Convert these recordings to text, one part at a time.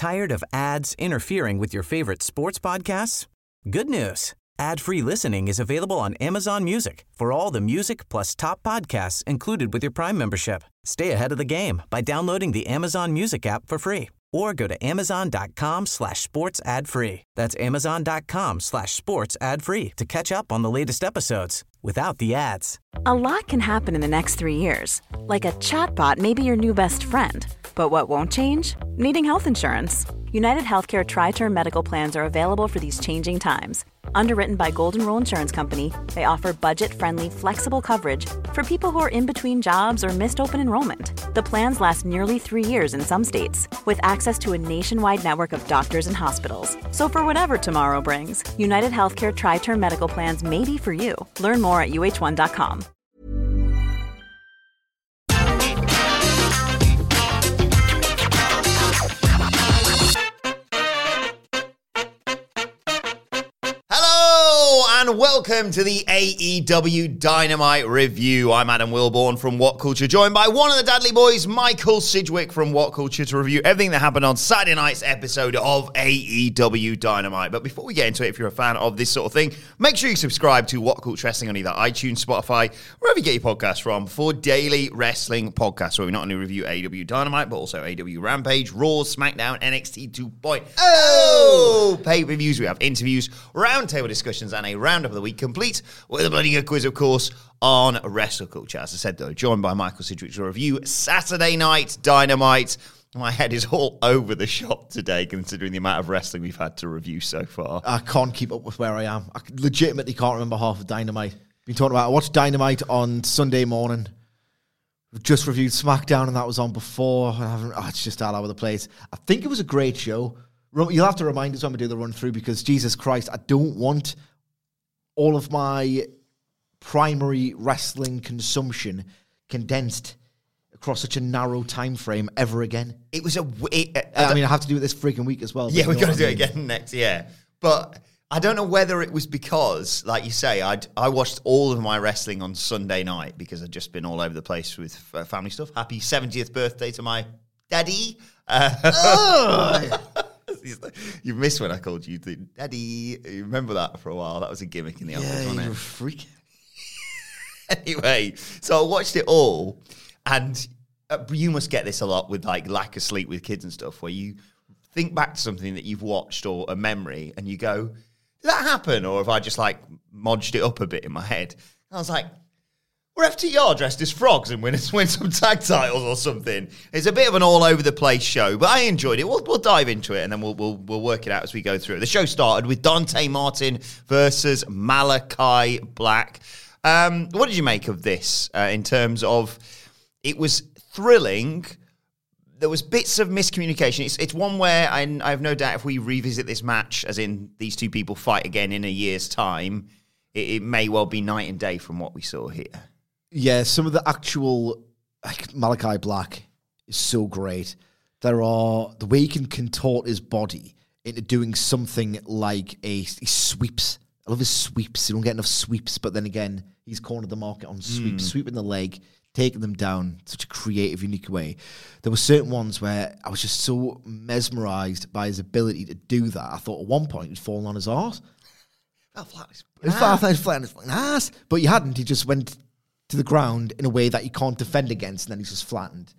Tired of ads interfering with your favorite sports podcasts? Good news. Ad-free listening is available on Amazon Music for all the music plus top podcasts included with your Prime membership. Stay ahead of the game by downloading the Amazon Music app for free or go to amazon.com/sports ad free. That's amazon.com/sports ad free to catch up on the latest episodes without the ads. A lot can happen in the next 3 years. Like a chatbot may be your new best friend. But what won't change? Needing health insurance. United Healthcare Tri-Term Medical Plans are available for these changing times. Underwritten by Golden Rule Insurance Company, they offer budget-friendly, flexible coverage for people who are in between jobs or missed open enrollment. The plans last nearly 3 years in some states, with access to a nationwide network of doctors and hospitals. So for whatever tomorrow brings, United Healthcare Tri-Term Medical Plans may be for you. Learn more at uh1.com. And welcome to the AEW Dynamite Review. I'm Adam Wilborn from What Culture, joined by one of the Dudley Boys, Michael Sidgwick from What Culture, to review everything that happened on Saturday night's episode of AEW Dynamite. But before we get into it, if you're a fan of this sort of thing, make sure you subscribe to What Culture Wrestling on either iTunes, Spotify, wherever you get your podcasts from, for daily wrestling podcasts where we not only review AEW Dynamite, but also AEW Rampage, Raw, SmackDown, NXT 2.0 pay-per-views. We have interviews, roundtable discussions, and a roundup of the week, complete with a bloody good quiz, of course, on Wrestle Culture. As I said, though, joined by Michael Sidgwick to review Saturday Night Dynamite. My head is all over the shop today, considering the amount of wrestling we've had to review so far. I can't keep up with where I am. I legitimately can't remember half of Dynamite. Been talking about, I watched Dynamite on Sunday morning. We've just reviewed SmackDown, and that was on before. It's just all over the place. I think it was a great show. You'll have to remind us when we do the run through, because Jesus Christ, I don't want all of my primary wrestling consumption condensed across such a narrow time frame ever again. It was I have to do it this freaking week as well. Yeah, we've got to do it again next year. But I don't know whether it was because, like you say, I watched all of my wrestling on Sunday night because I'd just been all over the place with family stuff. Happy 70th birthday to my daddy. You missed when I called you the daddy. You remember that for a while? That was a gimmick in the office, wasn't it? You were freaking. Anyway, so I watched it all, and you must get this a lot with like lack of sleep with kids and stuff, where you think back to something that you've watched or a memory, and you go, "Did that happen?" Or have I just like modged it up a bit in my head? And I was like, we're FTR dressed as frogs and win some tag titles or something. It's a bit of an all-over-the-place show, but I enjoyed it. We'll dive into it, and then we'll work it out as we go through it. The show started with Dante Martin versus Malachi Black. What did you make of this in terms of it was thrilling? There was bits of miscommunication. It's one where I have no doubt if we revisit this match, as in these two people fight again in a year's time, it may well be night and day from what we saw here. Yeah, some of the actual, like Malachi Black is so great. The way he can contort his body into doing something like he sweeps. I love his sweeps. You don't get enough sweeps, but then again, he's cornered the market on sweeps, sweeping the leg, taking them down, such a creative, unique way. There were certain ones where I was just so mesmerized by his ability to do that. I thought at one point he'd fallen on his arse. Flat on his ass. But he hadn't. He just went to the ground in a way that he can't defend against, and then he's just flattened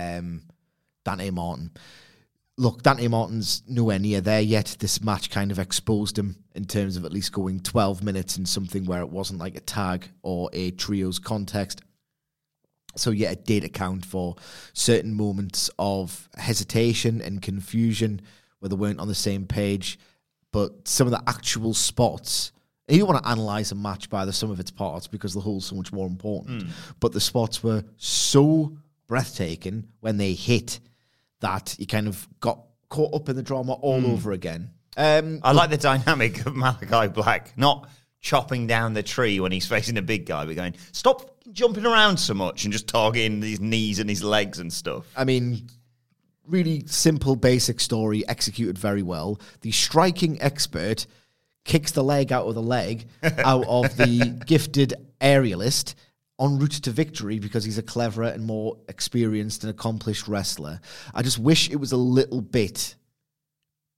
Dante Martin. Look, Dante Martin's nowhere near there yet. This match kind of exposed him in terms of at least going 12 minutes in something where it wasn't like a tag or a trios context. So yeah, it did account for certain moments of hesitation and confusion where they weren't on the same page. But some of the actual spots, you don't want to analyse a match by the sum of its parts because the whole's so much more important. But the spots were so breathtaking when they hit that you kind of got caught up in the drama all over again. I like the dynamic of Malachi Black not chopping down the tree when he's facing a big guy, but going, stop jumping around so much and just targeting his knees and his legs and stuff. I mean, really simple, basic story, executed very well. The striking expert kicks the leg out of the leg out of the gifted aerialist en route to victory because he's a cleverer and more experienced and accomplished wrestler. I just wish it was a little bit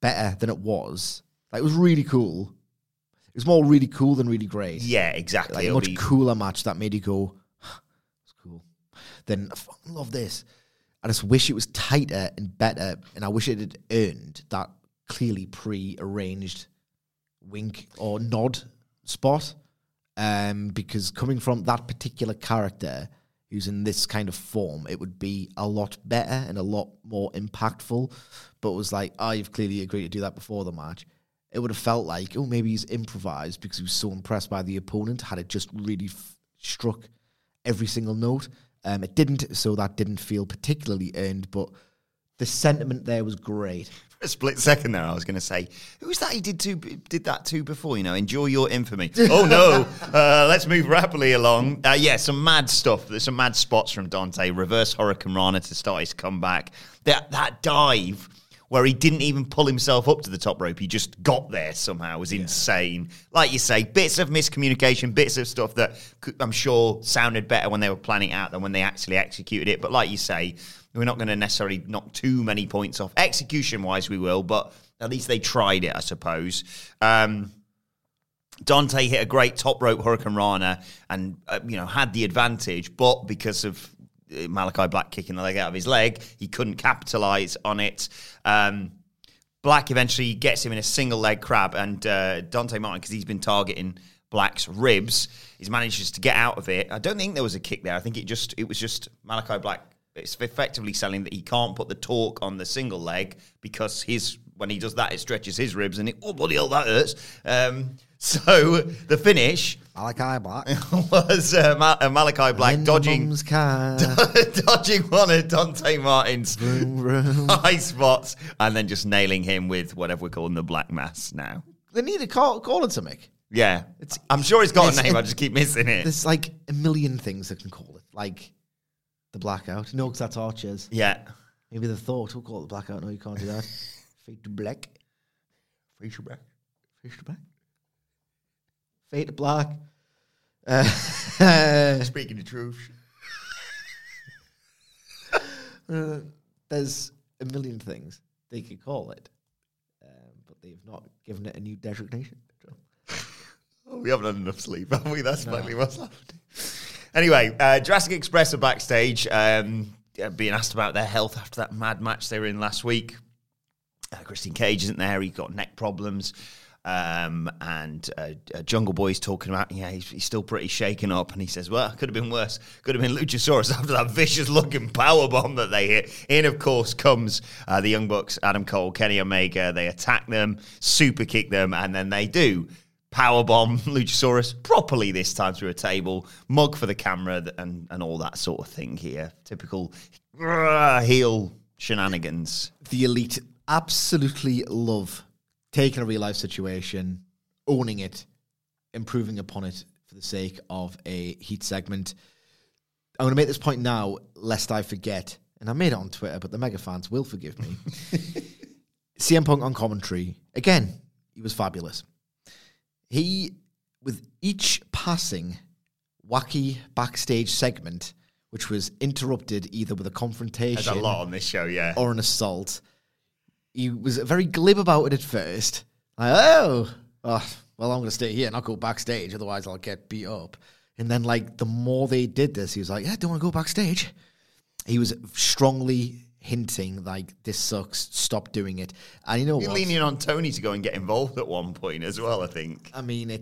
better than it was. Like, it was really cool. It was more really cool than really great. Yeah, exactly. Like, a much cooler match that made you go, it's cool. Then I fucking love this. I just wish it was tighter and better, and I wish it had earned that clearly pre-arranged wink or nod spot. Because coming from that particular character who's in this kind of form, it would be a lot better and a lot more impactful. But it was like, you've clearly agreed to do that before the match. It would have felt like, maybe he's improvised because he was so impressed by the opponent, had it just really struck every single note. It didn't, so that didn't feel particularly earned, but the sentiment there was great. For a split second there, I was going to say, who's that he did that to before? Enjoy your infamy. Oh, no. Let's move rapidly along. Some mad stuff. There's some mad spots from Dante. Reverse Hurricane Rana to start his comeback. That dive where he didn't even pull himself up to the top rope. He just got there somehow. It was insane. Like you say, bits of miscommunication, bits of stuff that I'm sure sounded better when they were planning it out than when they actually executed it. But like you say, we're not going to necessarily knock too many points off. Execution-wise, we will, but at least they tried it, I suppose. Dante hit a great top rope Hurricane Rana and, had the advantage, but because of Malachi Black kicking the leg out of his leg, he couldn't capitalize on it. Black eventually gets him in a single leg crab, and Dante Martin, because he's been targeting Black's ribs, he manages to get out of it. I don't think there was a kick there. I think it was just Malachi Black. It's effectively selling that he can't put the torque on the single leg because when he does that, it stretches his ribs, and bloody hell, that hurts. So the finish, Malachi Black, was Malachi Black dodging one of Dante Martin's high spots, and then just nailing him with whatever we're calling the Black Mass now. They need to call it something. Yeah, I'm sure it's got a name. I just keep missing it. There's like a million things that can call it, like the Blackout. No, because that's Archers. Yeah. Maybe the Thought. We'll call it the Blackout. No, you can't do that. Fade to Black. Fade to Black. Fade to Black. Fade to Black. Speaking the truth. There's a million things they could call it, but they've not given it a new designation. We haven't had enough sleep, have we? That's mainly what's happened. Anyway, Jurassic Express are backstage, being asked about their health after that mad match they were in last week. Christian Cage isn't there. He's got neck problems. And Jungle Boy's talking about, he's still pretty shaken up. And he says, well, it could have been worse. Could have been Luchasaurus after that vicious-looking powerbomb that they hit. In, of course, comes the Young Bucks, Adam Cole, Kenny Omega. They attack them, super kick them, and then they do powerbomb Luchasaurus properly this time through a table, mug for the camera, and all that sort of thing here. Typical heel shenanigans. The Elite absolutely love taking a real-life situation, owning it, improving upon it for the sake of a heat segment. I'm going to make this point now, lest I forget, and I made it on Twitter, but the mega fans will forgive me. CM Punk on commentary, again, he was fabulous. He, with each passing wacky backstage segment, which was interrupted either with a confrontation... There's a lot on this show, yeah. ...or an assault, he was very glib about it at first. Like, well, I'm going to stay here and I'll go backstage, otherwise I'll get beat up. And then, the more they did this, he was like, don't want to go backstage. He was strongly hinting, this sucks, stop doing it. And you know what? You're leaning on Tony to go and get involved at one point as well, I think. I mean,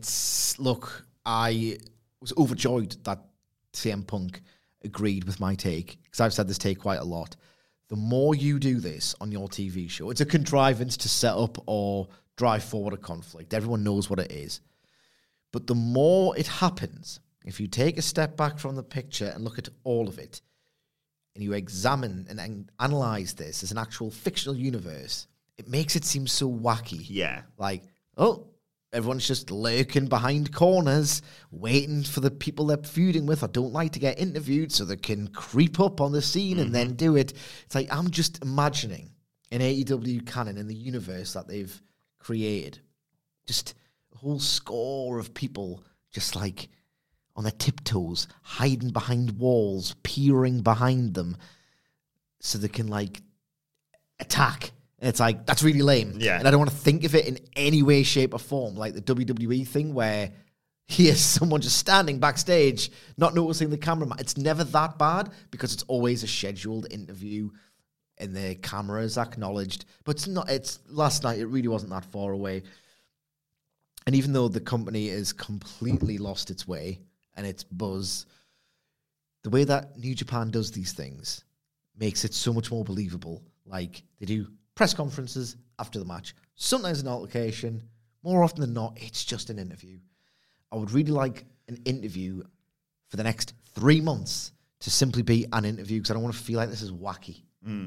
I was overjoyed that CM Punk agreed with my take, because I've said this take quite a lot. The more you do this on your TV show, it's a contrivance to set up or drive forward a conflict. Everyone knows what it is. But the more it happens, if you take a step back from the picture and look at all of it, and you examine and analyze this as an actual fictional universe, it makes it seem so wacky. Yeah. Everyone's just lurking behind corners, waiting for the people they're feuding with or don't like to get interviewed so they can creep up on the scene and then do it. It's like, I'm just imagining an AEW canon in the universe that they've created. Just a whole score of people just on their tiptoes, hiding behind walls, peering behind them so they can attack And it's like, that's really lame. Yeah. And I don't want to think of it in any way, shape, or form, like the WWE thing where here's someone just standing backstage, not noticing the cameraman. It's never that bad because it's always a scheduled interview and the camera is acknowledged. But it's last night, it really wasn't that far away. And even though the company has completely lost its way and its buzz, the way that New Japan does these things makes it so much more believable. Like, they do press conferences after the match, sometimes an altercation. More often than not, it's just an interview. I would really like an interview for the next 3 months to simply be an interview because I don't want to feel like this is wacky.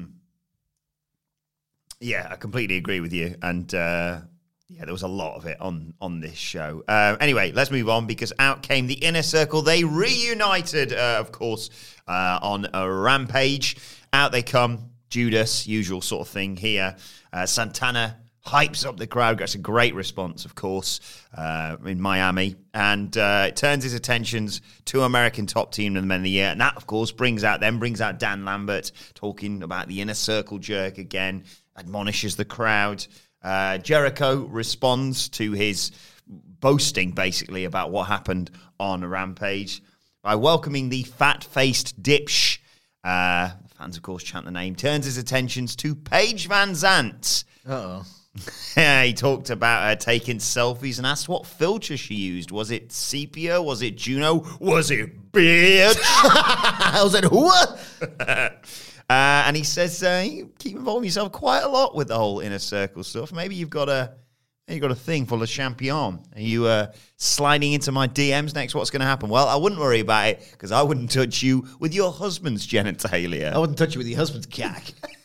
Yeah, I completely agree with you. And there was a lot of it on this show. Anyway, let's move on because out came the Inner Circle. They reunited, of course, on a Rampage. Out they come. Judas, usual sort of thing here. Santana hypes up the crowd, gets a great response, of course, in Miami, and it turns his attentions to American Top Team of the Men of the Year, and that, of course, brings out Dan Lambert talking about the Inner Circle jerk again, admonishes the crowd. Jericho responds to his boasting, basically, about what happened on Rampage by welcoming the fat-faced dipsh. Fans, of course, chant the name. Turns his attentions to Paige Van Zant. Uh-oh. He talked about her taking selfies and asked what filter she used. Was it sepia? Was it Juno? Was it bitch? I was like, what? And he says, you keep involving yourself quite a lot with the whole Inner Circle stuff. Maybe you've got a thing for Le Champion. Are you sliding into my DMs next? What's going to happen? Well, I wouldn't worry about it because I wouldn't touch you with your husband's genitalia. I wouldn't touch you with your husband's cock.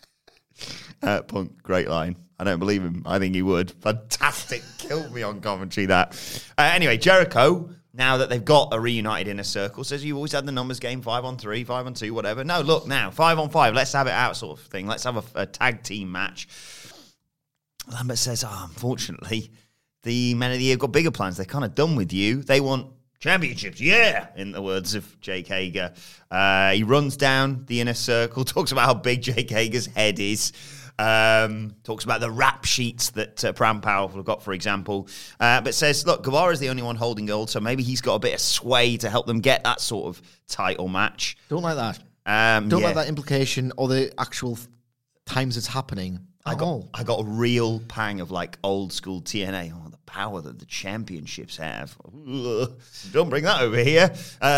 Punk, great line. I don't believe him. I think he would. Fantastic. Killed me on commentary, that. Anyway, Jericho, now that they've got a reunited Inner Circle, says you've always had the numbers game, 5-on-3, 5-on-2, whatever. No, look now, 5-on-5. Let's have it out sort of thing. Let's have a tag team match. Lambert says, unfortunately, the Men of the Year have got bigger plans. They're kind of done with you. They want championships, yeah, in the words of Jake Hager. He runs down the Inner Circle, talks about how big Jake Hager's head is, talks about the rap sheets that Pram Powerful have got, for example, but says, look, Guevara's the only one holding gold, so maybe he's got a bit of sway to help them get that sort of title match. Don't like that. Don't like that implication or the actual times it's happening. I got a real pang of like old school TNA. Oh, the power that the championships have. Ugh, don't bring that over here.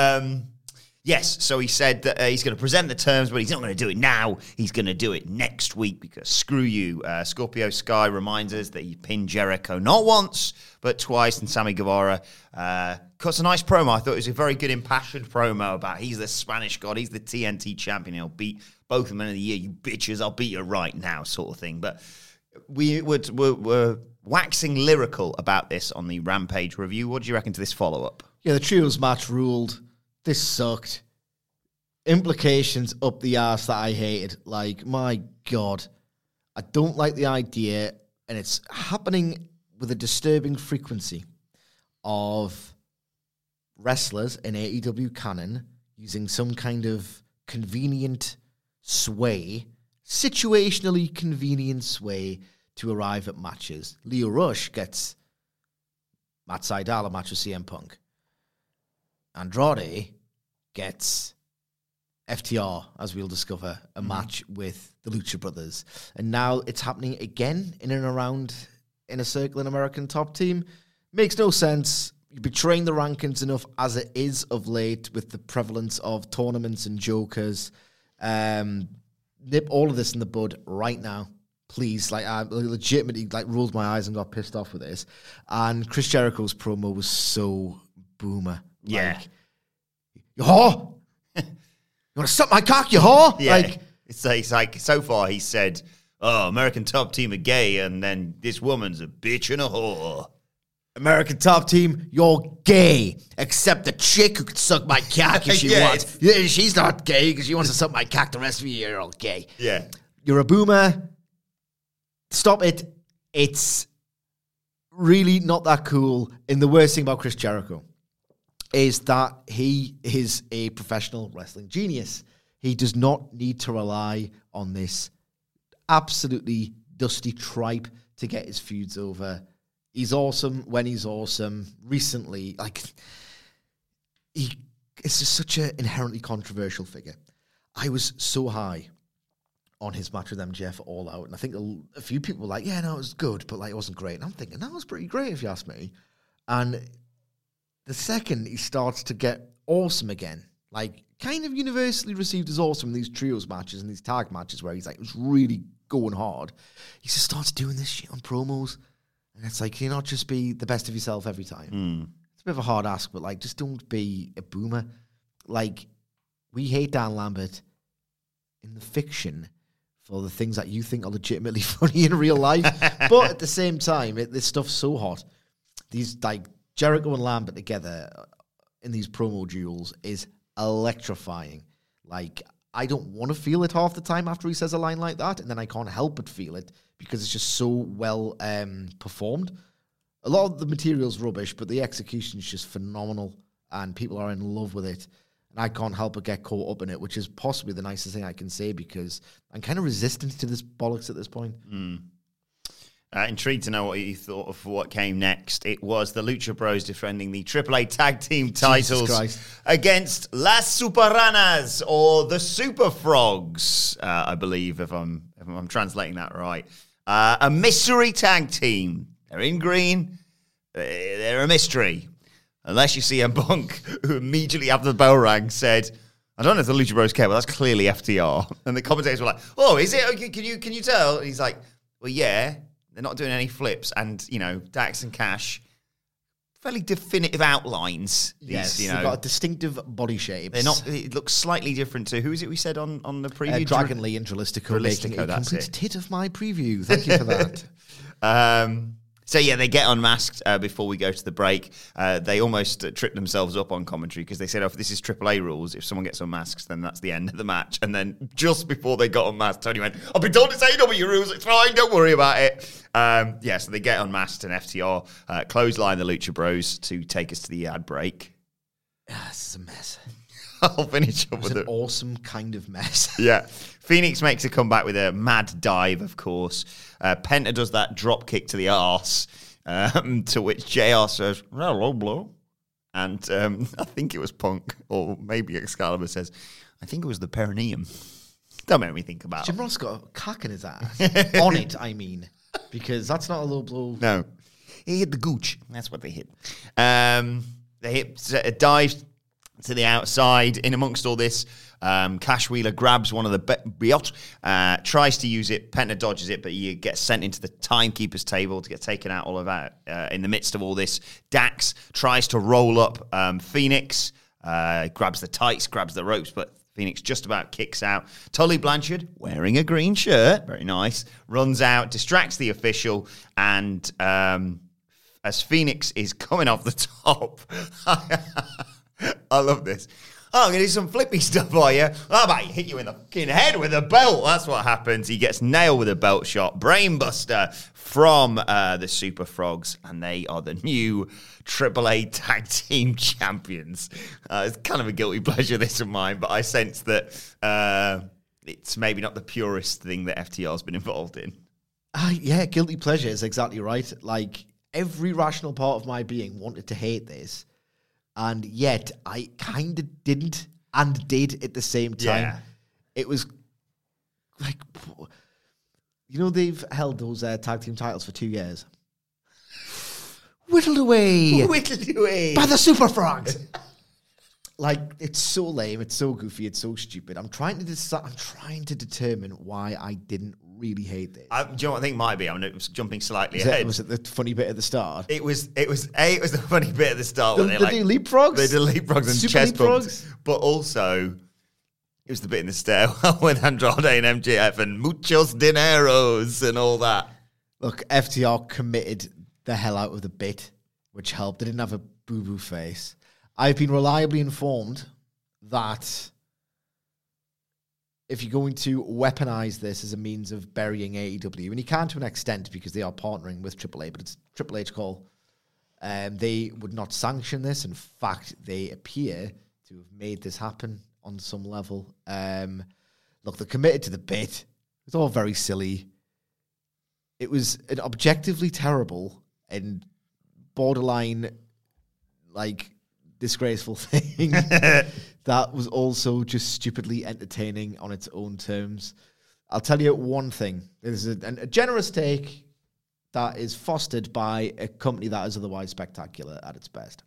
Yes, so he said that he's going to present the terms, but he's not going to do it now. He's going to do it next week because screw you. Scorpio Sky reminds us that he pinned Jericho not once, but twice. And Sammy Guevara cuts a nice promo. I thought it was a very good impassioned promo about he's the Spanish God, he's the TNT champion. He'll beat both the Men of the Year. You bitches, I'll beat you right now, sort of thing. But we're waxing lyrical about this on the Rampage review. What do you reckon to this follow-up? Yeah, the trios match ruled. This sucked. Implications up the arse that I hated. Like, my God. I don't like the idea, and it's happening with a disturbing frequency of wrestlers in AEW canon using some kind of convenient sway, situationally convenient sway to arrive at matches. Leo Rush gets Matt Sydal a match with CM Punk. Andrade gets FTR, as we'll discover, a match with the Lucha Brothers. And now it's happening again in and around Inner Circle and American Top Team. Makes no sense. You're betraying the rankings enough as it is of late with the prevalence of tournaments and jokers. Nip all of this in the bud right now. Please, like, I legitimately rolled my eyes and got pissed off with this. And Chris Jericho's promo was so boomer. Yeah. Like, you whore? You want to suck my cock, you whore? Yeah. Like, it's like, so far he said, oh, American Top Team are gay, and then this woman's a bitch and a whore. American Top Team, you're gay, except the chick who can suck my cock if she wants. Yeah, she's not gay because she wants to suck my cock. The rest of you are all gay. Yeah. You're a boomer. Stop it. It's really not that cool. And the worst thing about Chris Jericho is that he is a professional wrestling genius. He does not need to rely on this absolutely Dusty Tripe to get his feuds over. He's awesome when he's awesome. Recently, he is just such an inherently controversial figure. I was so high on his match with MJF All Out, and I think a few people were like, yeah, no, it was good, but it wasn't great. And I'm thinking, that was pretty great if you ask me. And the second he starts to get awesome again, kind of universally received as awesome in these trios matches and these tag matches where he's it was really going hard, he just starts doing this shit on promos. And it's can you not just be the best of yourself every time? It's a bit of a hard ask, but just don't be a boomer. We hate Dan Lambert in the fiction for the things that you think are legitimately funny in real life. But at the same time, this stuff's so hot. These, Jericho and Lambert together in these promo duels is electrifying. I don't want to feel it half the time after he says a line like that, and then I can't help but feel it because it's just so well performed. A lot of the material's rubbish, but the execution is just phenomenal, and people are in love with it. And I can't help but get caught up in it, which is possibly the nicest thing I can say because I'm kind of resistant to this bollocks at this point. Intrigued to know what you thought of what came next. It was the Lucha Bros defending the AAA Tag Team titles against Las Superranas, or the Super Frogs, I believe, if I'm translating that right. A mystery tag team. They're in green. They're a mystery. Unless you see CM Punk, who immediately after the bell rang said, I don't know if the Lucha Bros care, but that's clearly FTR. And the commentators were like, oh, is it? Okay, can you tell? And he's like, well, yeah. They're not doing any flips. And, Dax and Cash, fairly definitive outlines. Yes, they've got a distinctive body shapes. They're not. It looks slightly different to, who is it we said on the preview? Dragon Lee and Dralistico making a complete it. tit of my preview. Thank you for that. So, yeah, they get unmasked before we go to the break. They almost tripped themselves up on commentary because they said, if this is AAA rules, if someone gets unmasked, then that's the end of the match. And then just before they got unmasked, Tony went, I've been told it's AEW rules. It's fine. Don't worry about it. So they get unmasked and FTR clothesline the Lucha Bros to take us to the ad break. This is a mess. I'll finish up with an awesome kind of mess. Yeah. Phoenix makes a comeback with a mad dive, of course. Penta does that drop kick to the arse, to which JR says, hello, blow. And I think it was Punk, or maybe Excalibur says, I think it was the perineum. Don't make me think about it. Jim Ross got a cock in his ass. On it, I mean. Because that's not a low blow. No. He hit the gooch. That's what they hit. They hit a dive to the outside. In amongst all this, Cash Wheeler grabs one of the biot, tries to use it. Penta dodges it, but he gets sent into the timekeeper's table to get taken out all of that. In the midst of all this, Dax tries to roll up Phoenix, grabs the tights, grabs the ropes, but Phoenix just about kicks out. Tully Blanchard, wearing a green shirt, very nice, runs out, distracts the official, and as Phoenix is coming off the top, I love this. Oh, I'm going to do some flippy stuff for you. I might hit you in the fucking head with a belt. That's what happens. He gets nailed with a belt shot. Brainbuster from the Super Frogs, and they are the new AAA Tag Team Champions. It's kind of a guilty pleasure, this of mine, but I sense that it's maybe not the purest thing that FTR's been involved in. Yeah, guilty pleasure is exactly right. Every rational part of my being wanted to hate this. And yet, I kind of didn't and did at the same time. Yeah. It was they've held those tag team titles for 2 years. Whittled away. By the Super Frogs. It's so lame, it's so goofy, it's so stupid. I'm trying to determine why I didn't really hate this. Do you know what I think might be? I'm jumping slightly ahead. ahead. Was it the funny bit at the start? It was the funny bit at the start. They do leapfrogs? They do leapfrogs and Super chest leapfrogs? bumps. But also, it was the bit in the stairwell with Andrade and MJF and muchos dineros and all that. Look, FTR committed the hell out of the bit, which helped. They didn't have a boo-boo face. I've been reliably informed that if you're going to weaponize this as a means of burying AEW, and you can to an extent because they are partnering with AAA, but it's Triple H call, they would not sanction this. In fact, they appear to have made this happen on some level. Look, they're committed to the bit. It's all very silly. It was an objectively terrible and borderline, like, disgraceful thing that was also just stupidly entertaining on its own terms. I'll tell you one thing. There's a generous take that is fostered by a company that is otherwise spectacular at its best.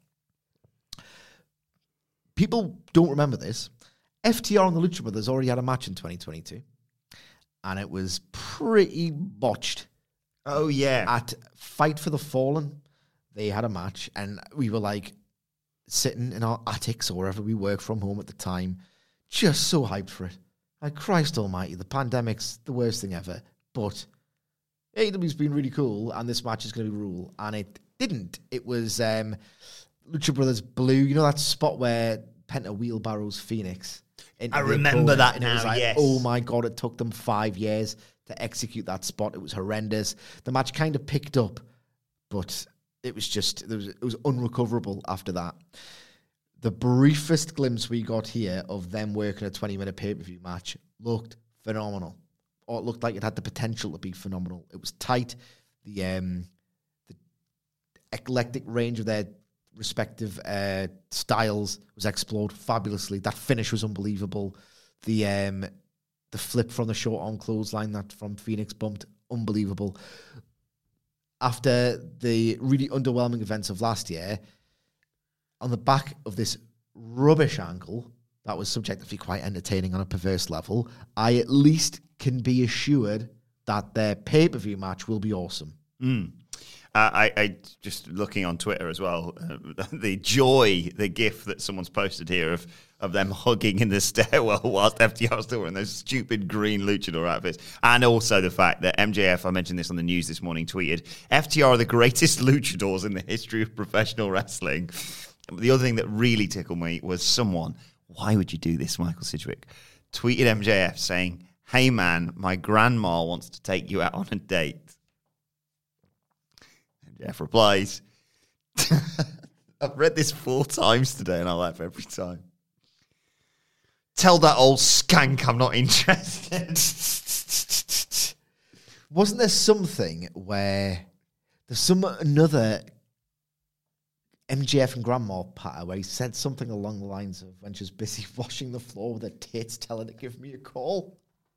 People don't remember this. FTR and the Lucha Brothers already had a match in 2022, and it was pretty botched. Oh, yeah. At Fight for the Fallen, they had a match, and we were like sitting in our attics or wherever we worked from home at the time, just so hyped for it. Like, Christ almighty, the pandemic's the worst thing ever, but AEW's been really cool, and this match is going to be rule. And it didn't. It was Lucha Brothers Blue. You know that spot where Penta wheelbarrows Phoenix? I remember that now, it was like, yes. Oh my God, it took them 5 years to execute that spot. It was horrendous. The match kind of picked up, but it was just, it was unrecoverable after that. The briefest glimpse we got here of them working a 20-minute pay-per-view match looked phenomenal. Or it looked like it had the potential to be phenomenal. It was tight. The eclectic range of their respective styles was explored fabulously. That finish was unbelievable. The flip from the short arm clothesline that from Phoenix bumped, unbelievable. After the really underwhelming events of last year, on the back of this rubbish angle that was subjectively quite entertaining on a perverse level, I at least can be assured that their pay-per-view match will be awesome. I just looking on Twitter as well, the joy, the gif that someone's posted here of them hugging in the stairwell whilst FTR was still wearing those stupid green luchador outfits. And also the fact that MJF, I mentioned this on the news this morning, tweeted, FTR are the greatest luchadors in the history of professional wrestling. The other thing that really tickled me was someone, why would you do this, Michael Sidgwick, tweeted MJF saying, hey man, my grandma wants to take you out on a date. MJF replies, I've read this 4 times today and I laugh every time. Tell that old skank I'm not interested. Wasn't there something where there's another MJF and Grandma patter where he said something along the lines of when she was busy washing the floor with her tits, telling her to give me a call?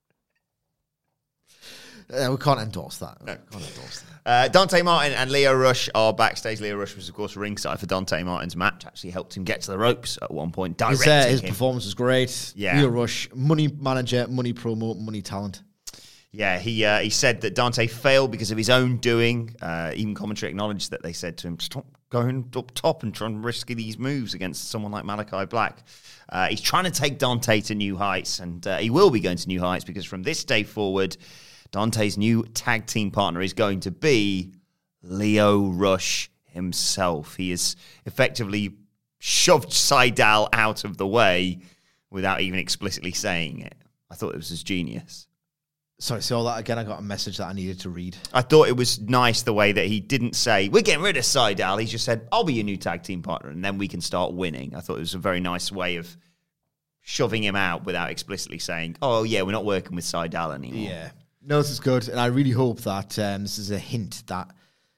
We can't endorse that. No. Can't endorse that. Dante Martin and Leo Rush are backstage. Leo Rush was, of course, ringside for Dante Martin's match. Actually helped him get to the ropes at one point. His performance was great. Yeah. Leo Rush, money manager, money promo, money talent. Yeah, he said that Dante failed because of his own doing. Even commentary acknowledged that they said to him, stop going up top and trying to risk these moves against someone like Malachi Black. He's trying to take Dante to new heights, and he will be going to new heights because from this day forward, Dante's new tag team partner is going to be Leo Rush himself. He has effectively shoved Seidel out of the way without even explicitly saying it. I thought it was his genius. Sorry, say all that again. I got a message that I needed to read. I thought it was nice the way that he didn't say, we're getting rid of Seidel. He just said, I'll be your new tag team partner, and then we can start winning. I thought it was a very nice way of shoving him out without explicitly saying, oh, yeah, we're not working with Seidel anymore. Yeah. No, this is good, and I really hope that this is a hint that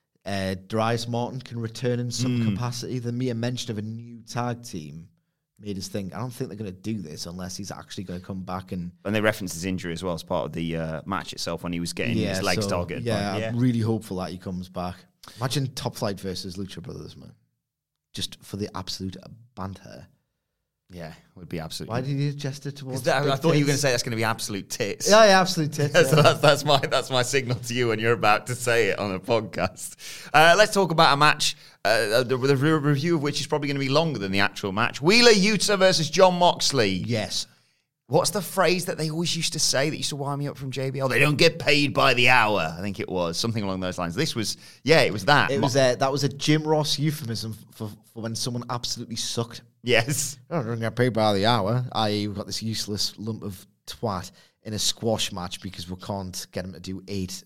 Darius Martin can return in some capacity. The mere mention of a new tag team made us think, I don't think they're going to do this unless he's actually going to come back. And they referenced his injury as well as part of the match itself when he was getting his legs targeted. Yeah, I'm really hopeful that he comes back. Imagine Top Flight versus Lucha Brothers, man. Just for the absolute banter. Yeah, would be absolutely. Why did you gesture towards? I thought you were going to say that's going to be absolute tits. Yeah, absolute tits. Yeah, so that's my signal to you when you're about to say it on a podcast. Let's talk about a match, the review of which is probably going to be longer than the actual match. Wheeler Yuta versus Jon Moxley. Yes. What's the phrase that they always used to say that used to wind me up from JBL? They don't get paid by the hour. I think it was something along those lines. This was, it was that. That was a Jim Ross euphemism for when someone absolutely sucked. Yes. I don't get paid by the hour. We've got this useless lump of twat in a squash match because we can't get him to do 8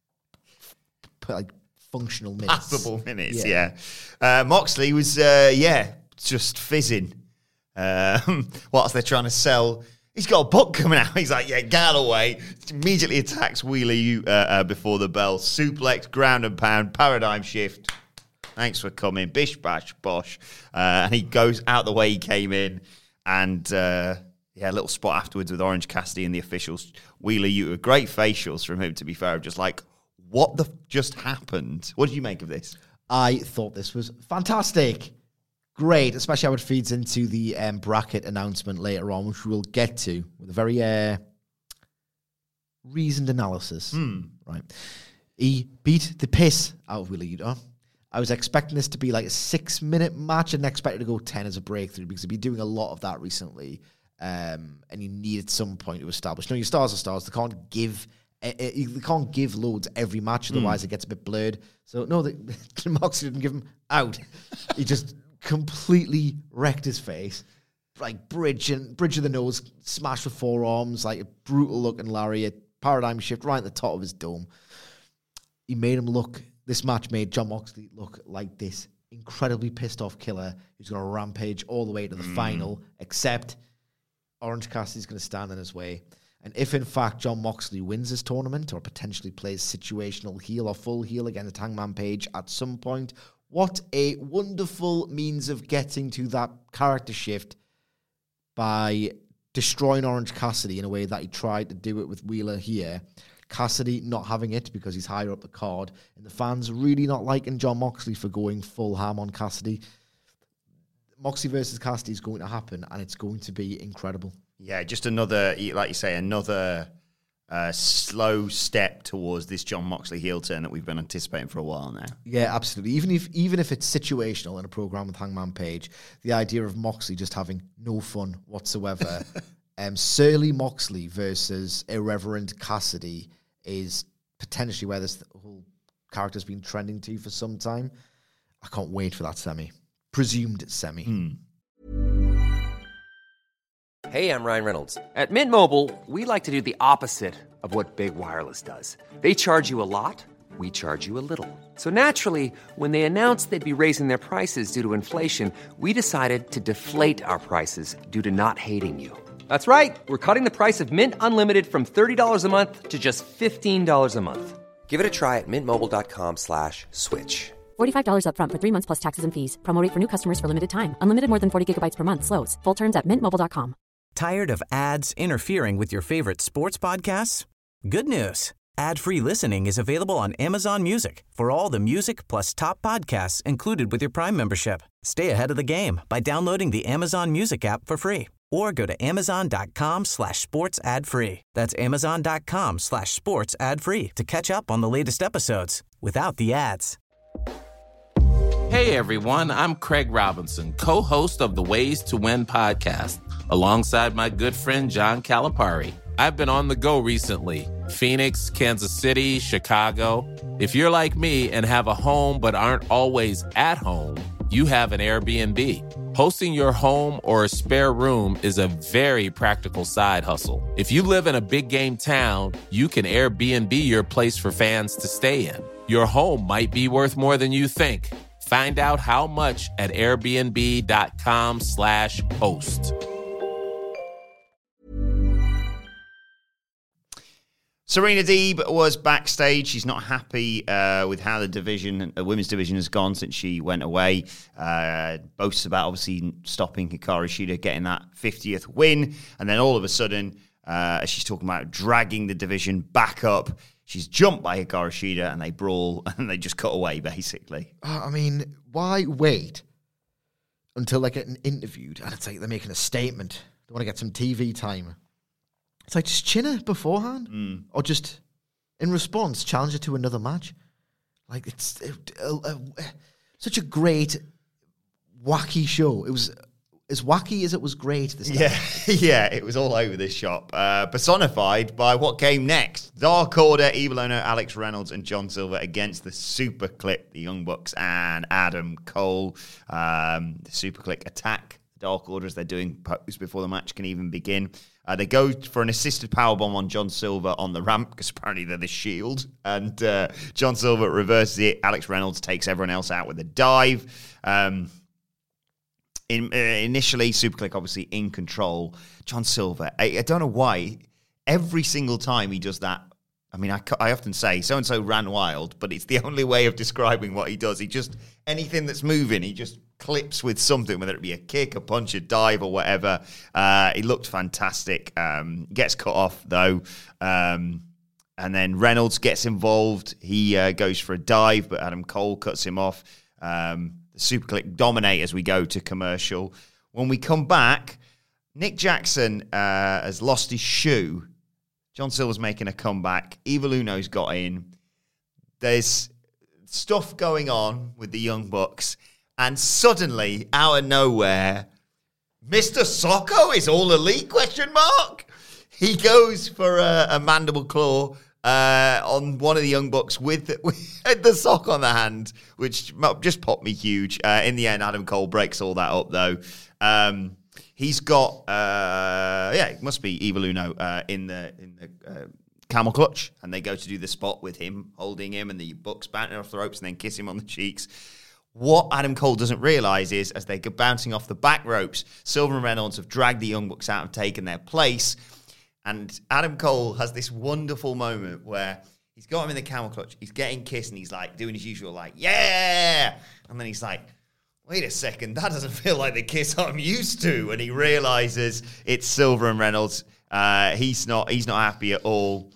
functional minutes. Passable minutes, yeah. Moxley was, just fizzing. Whilst they're trying to sell He's got a book coming out. He's like, yeah, get away. Immediately attacks Wheeler before the bell. Suplex, ground and pound, paradigm shift. Thanks for coming. Bish, bash, bosh. And he goes out the way he came in. And, a little spot afterwards with Orange Cassidy and the officials. Wheeler Yuta, great facials from him, to be fair. Just like, what the just happened? What did you make of this? I thought this was fantastic. Great, especially how it feeds into the bracket announcement later on, which we will get to with a very reasoned analysis. Right. He beat the piss out of Wheeler Yuta. I was expecting this to be like a 6-minute match and expected to go 10 as a breakthrough because he'd been doing a lot of that recently. And you need at some point to establish. No, your stars are stars. They can't give loads every match, otherwise it gets a bit blurred. So, no, Moxley didn't give him out. He just completely wrecked his face. Like, bridge of the nose, smash with forearms, like a brutal-looking lariat, paradigm shift right at the top of his dome. This match made Jon Moxley look like this incredibly pissed-off killer who's going to rampage all the way to the final, except Orange Cassidy's going to stand in his way. And if, in fact, Jon Moxley wins this tournament or potentially plays situational heel or full heel against Hangman Page at some point, what a wonderful means of getting to that character shift by destroying Orange Cassidy in a way that he tried to do it with Wheeler here. Cassidy not having it because he's higher up the card, and the fans really not liking Jon Moxley for going full ham on Cassidy. Moxley versus Cassidy is going to happen, and it's going to be incredible. Yeah, just another, like you say, another slow step towards this Jon Moxley heel turn that we've been anticipating for a while now. Yeah, absolutely. Even if it's situational in a program with Hangman Page, the idea of Moxley just having no fun whatsoever. Surly Moxley versus irreverent Cassidy is potentially where this whole character's been trending to for some time. I can't wait for that presumed semi. Hey, I'm Ryan Reynolds. At Mint Mobile, we like to do the opposite of what Big Wireless does. They charge you a lot, we charge you a little. So naturally, when they announced they'd be raising their prices due to inflation, we decided to deflate our prices due to not hating you. That's right. We're cutting the price of Mint Unlimited from $30 a month to just $15 a month. Give it a try at mintmobile.com/switch. $45 up front for 3 months plus taxes and fees. Promo rate for new customers for limited time. Unlimited more than 40 gigabytes per month. Slows full terms at mintmobile.com. Tired of ads interfering with your favorite sports podcasts? Good news. Ad-free listening is available on Amazon Music for all the music plus top podcasts included with your Prime membership. Stay ahead of the game by downloading the Amazon Music app for free or go to amazon.com/sports ad free. That's amazon.com/sports ad free to catch up on the latest episodes without the ads. Hey everyone, I'm Craig Robinson, co-host of the Ways to Win podcast, alongside my good friend John Calipari. I've been on the go recently. Phoenix, Kansas City, Chicago. If you're like me and have a home but aren't always at home, you have an Airbnb. Hosting your home or a spare room is a very practical side hustle. If you live in a big game town, you can Airbnb your place for fans to stay in. Your home might be worth more than you think. Find out how much at airbnb.com/host. Serena Deeb was backstage. She's not happy with how the women's division has gone since she went away. Boasts about obviously stopping Hikaru Shida getting that 50th win. And then all of a sudden, as she's talking about dragging the division back up, she's jumped by Hikaru Shida and they brawl and they just cut away, basically. I mean, why wait until they're getting interviewed? And it's like they're making a statement. They want to get some TV time. It's like, just chin her beforehand. Or just, in response, challenge her to another match. Like, it's such a great, wacky show. It was as wacky as it was great this time. Yeah, it was all over this shop. Personified by what came next. Dark Order, Evil Uno, Alex Reynolds, and John Silver against the Super Click, the Young Bucks, and Adam Cole. The Super Click attack Dark Order as they're doing pose before the match can even begin. They go for an assisted powerbomb on John Silver on the ramp because apparently they're the Shield. And John Silver reverses it. Alex Reynolds takes everyone else out with a dive. Initially, SuperKliq obviously in control. John Silver, I don't know why, every single time he does that, I mean, I often say, so-and-so ran wild, but it's the only way of describing what he does. He just, anything that's moving, he just clips with something, whether it be a kick, a punch, a dive, or whatever. He looked fantastic. Gets cut off, though. And then Reynolds gets involved. He goes for a dive, but Adam Cole cuts him off. The SuperKliq dominate as we go to commercial. When we come back, Nick Jackson has lost his shoe. John Silver's making a comeback. Evil Uno's got in. There's stuff going on with the Young Bucks. And suddenly, out of nowhere, Mr. Socko is all elite, ? He goes for a mandible claw on one of the Young Bucks with the sock on the hand, which just popped me huge. In the end, Adam Cole breaks all that up, though. He's got, it must be Evil Uno in the camel clutch, and they go to do the spot with him, holding him, and the Bucks bouncing off the ropes and then kiss him on the cheeks. What Adam Cole doesn't realise is, as they go bouncing off the back ropes, Silver and Reynolds have dragged the Young Bucks out and taken their place. And Adam Cole has this wonderful moment where he's got him in the camel clutch, he's getting kissed, and he's like doing his usual, like, yeah! And then he's like, wait a second, that doesn't feel like the kiss I'm used to. And he realizes it's Silver and Reynolds. He's not happy at all.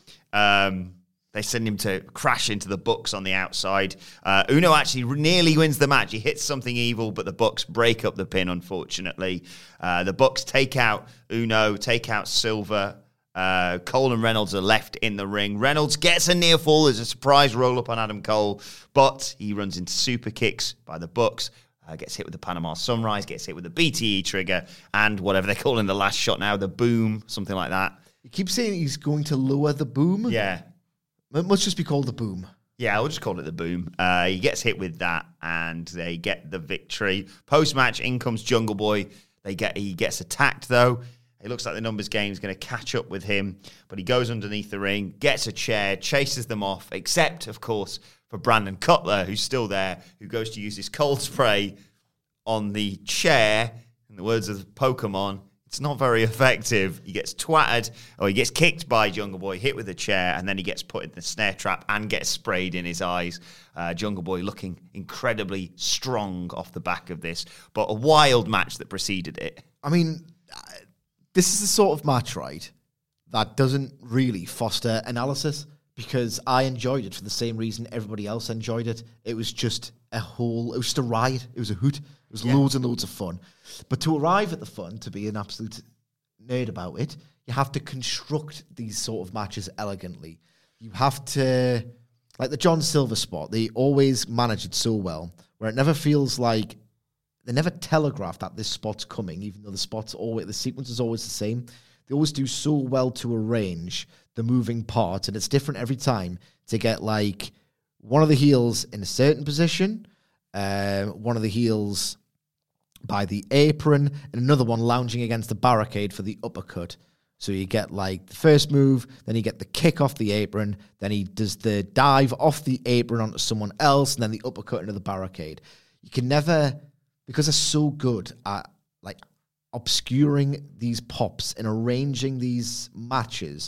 They send him to crash into the Bucks on the outside. Uno actually nearly wins the match. He hits something evil, but the Bucks break up the pin, unfortunately. The Bucks take out Uno, take out Silver. Cole and Reynolds are left in the ring. Reynolds gets a near fall as a surprise roll-up on Adam Cole, but he runs into super kicks by the Bucks. Gets hit with the Panama Sunrise, gets hit with the BTE trigger, and whatever they're calling the last shot now, the boom, something like that. You keep saying he's going to lower the boom? Yeah. It must just be called the boom. Yeah, I'll just call it the boom. He gets hit with that, and they get the victory. Post-match, in comes Jungle Boy. He gets attacked, though. It looks like the numbers game is going to catch up with him, but he goes underneath the ring, gets a chair, chases them off, except, of course, for Brandon Cutler, who's still there, who goes to use his cold spray on the chair. In the words of Pokemon, it's not very effective. He gets twatted, or he gets kicked by Jungle Boy, hit with a chair, and then he gets put in the snare trap and gets sprayed in his eyes. Jungle Boy looking incredibly strong off the back of this, but a wild match that preceded it. I mean, this is the sort of match, right, that doesn't really foster analysis, because I enjoyed it for the same reason everybody else enjoyed it. It was just it was just a ride. It was a hoot. It was loads and loads of fun. But to arrive at the fun, to be an absolute nerd about it, you have to construct these sort of matches elegantly. You have to, like the John Silver spot, they always manage it so well, where it never feels like, they never telegraph that this spot's coming, even though the sequence is always the same. They always do so well to arrange the moving parts, and it's different every time, to get like one of the heels in a certain position, one of the heels by the apron, and another one lounging against the barricade for the uppercut. So you get like the first move, then you get the kick off the apron, then he does the dive off the apron onto someone else, and then the uppercut into the barricade. You can never, because they're so good at like obscuring these pops and arranging these matches,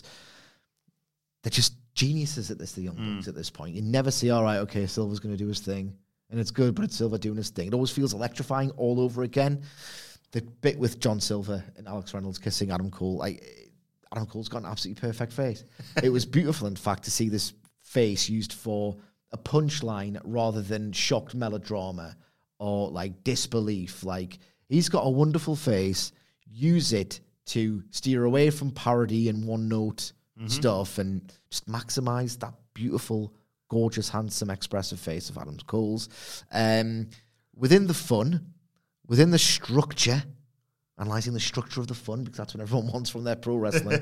they're just geniuses at this, the Young Bucks at this point. You never see, all right, okay, Silver's going to do his thing, and it's good, but it's Silver doing his thing. It always feels electrifying all over again. The bit with John Silver and Alex Reynolds kissing Adam Cole, Adam Cole's got an absolutely perfect face. It was beautiful, in fact, to see this face used for a punchline rather than shocked melodrama or like disbelief. Like, he's got a wonderful face. Use it to steer away from parody and one-note stuff and just maximize that beautiful, gorgeous, handsome, expressive face of Adam Cole's. Within the fun, within the structure, analysing the structure of the fun, because that's what everyone wants from their pro wrestling,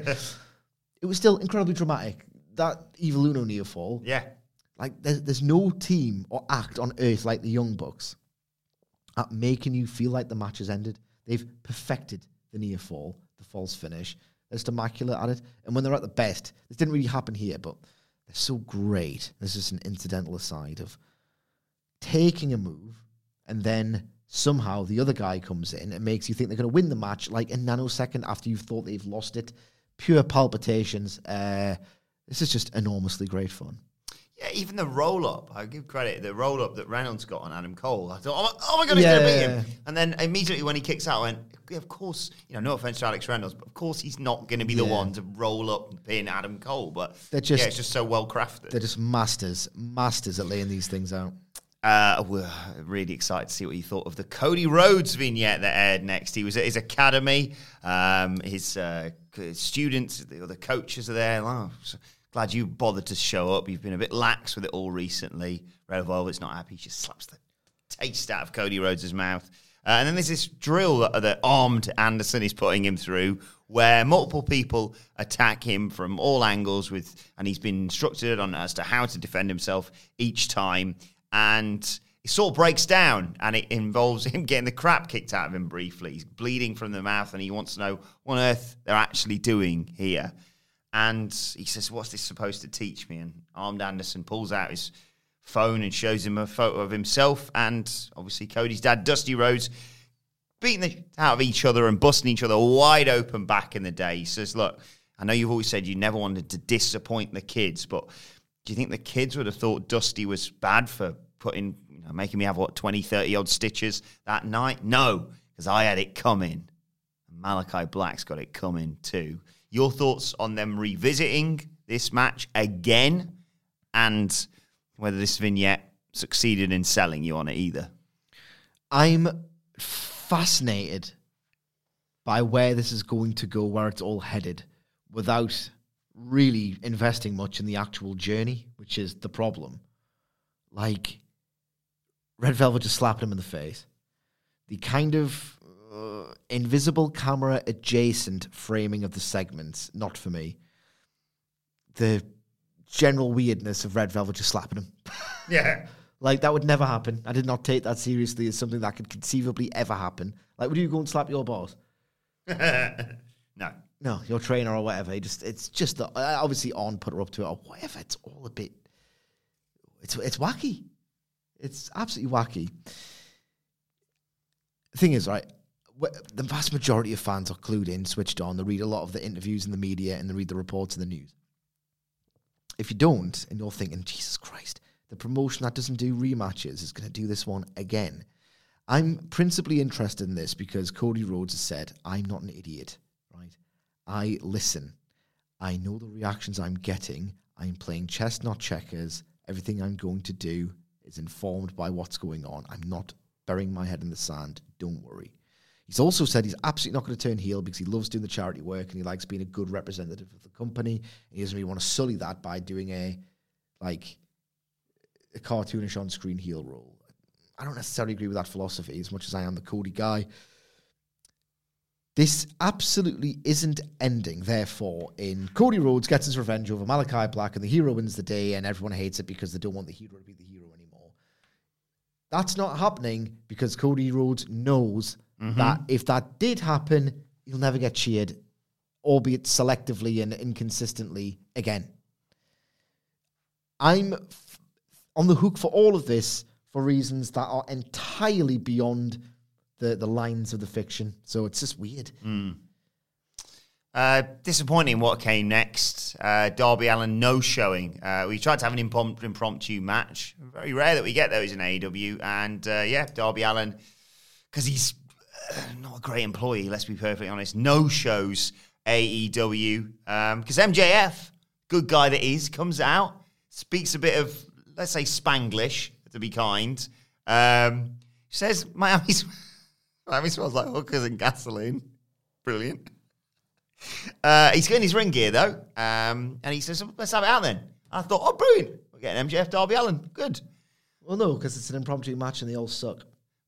it was still incredibly dramatic. That Evil Uno near fall. Yeah. Like, there's no team or act on earth like the Young Bucks at making you feel like the match has ended. They've perfected the near fall, the false finish. They're just immaculate at it. And when they're at the best, this didn't really happen here, but they're so great. This is an incidental aside of taking a move and then somehow the other guy comes in and makes you think they're going to win the match like a nanosecond after you've thought they've lost it. Pure palpitations. This is just enormously great fun. Yeah, even the roll-up, I give credit, the roll-up that Reynolds got on Adam Cole. I thought, oh my God, he's going to beat him. And then immediately when he kicks out, I went, yeah, of course, no offense to Alex Reynolds, but of course he's not going to be the one to roll up and pin Adam Cole. But it's just so well-crafted. They're just masters at laying these things out. We're really excited to see what you thought of the Cody Rhodes vignette that aired next. He was at his academy. His students, the coaches are there. Oh, glad you bothered to show up. You've been a bit lax with it all recently. Red Velvet's not happy. He just slaps the taste out of Cody Rhodes' mouth. And then there's this drill that armed Anderson is putting him through where multiple people attack him from all angles and he's been instructed on as to how to defend himself each time. And it sort of breaks down, and it involves him getting the crap kicked out of him briefly. He's bleeding from the mouth, and he wants to know what on earth they're actually doing here. And he says, what's this supposed to teach me? And Armed Anderson pulls out his phone and shows him a photo of himself and obviously Cody's dad, Dusty Rhodes, beating the out of each other and busting each other wide open back in the day. He says, look, I know you've always said you never wanted to disappoint the kids, but do you think the kids would have thought Dusty was bad for making me have, 20, 30-odd stitches that night? No, because I had it coming. Malachi Black's got it coming too. Your thoughts on them revisiting this match again and whether this vignette succeeded in selling you on it either? I'm fascinated by where this is going to go, where it's all headed, without really investing much in the actual journey, which is the problem. Like, Red Velvet just slapped him in the face. The kind of invisible camera adjacent framing of the segments, not for me. The general weirdness of Red Velvet just slapping him. Yeah. Like, that would never happen. I did not take that seriously as something that could conceivably ever happen. Like, would you go and slap your boss? No, your trainer or whatever. It's just that, obviously On put her up to it or whatever. It's all a bit, it's wacky. It's absolutely wacky. The thing is, right, the vast majority of fans are clued in, switched on. They read a lot of the interviews in the media and they read the reports in the news. If you don't, and you're thinking, Jesus Christ, the promotion that doesn't do rematches is going to do this one again. I'm principally interested in this because Cody Rhodes has said, I'm not an idiot, right? I listen. I know the reactions I'm getting. I'm playing chess, not checkers. Everything I'm going to do is informed by what's going on. I'm not burying my head in the sand. Don't worry. He's also said he's absolutely not going to turn heel because he loves doing the charity work and he likes being a good representative of the company. And he doesn't really want to sully that by doing a cartoonish on-screen heel role. I don't necessarily agree with that philosophy as much as I am the Cody guy. This absolutely isn't ending, therefore, in Cody Rhodes gets his revenge over Malachi Black and the hero wins the day and everyone hates it because they don't want the hero to be the hero anymore. That's not happening because Cody Rhodes knows that if that did happen, he'll never get cheered, albeit selectively and inconsistently again. I'm on the hook for all of this for reasons that are entirely beyond the lines of the fiction. So it's just weird. Disappointing what came next. Darby Allin no-showing. We tried to have an impromptu match. Very rare that we get those in AEW. And Darby Allin, because he's not a great employee, let's be perfectly honest, no-shows AEW. Because MJF, good guy that is, comes out, speaks a bit of, let's say, Spanglish, to be kind. Says Miami smells like hookers and gasoline. Brilliant. He's getting his ring gear, though. And he says, let's have it out then. I thought, oh, brilliant. We're getting MJF Darby Allin. Good. Well, no, because it's an impromptu match and they all suck.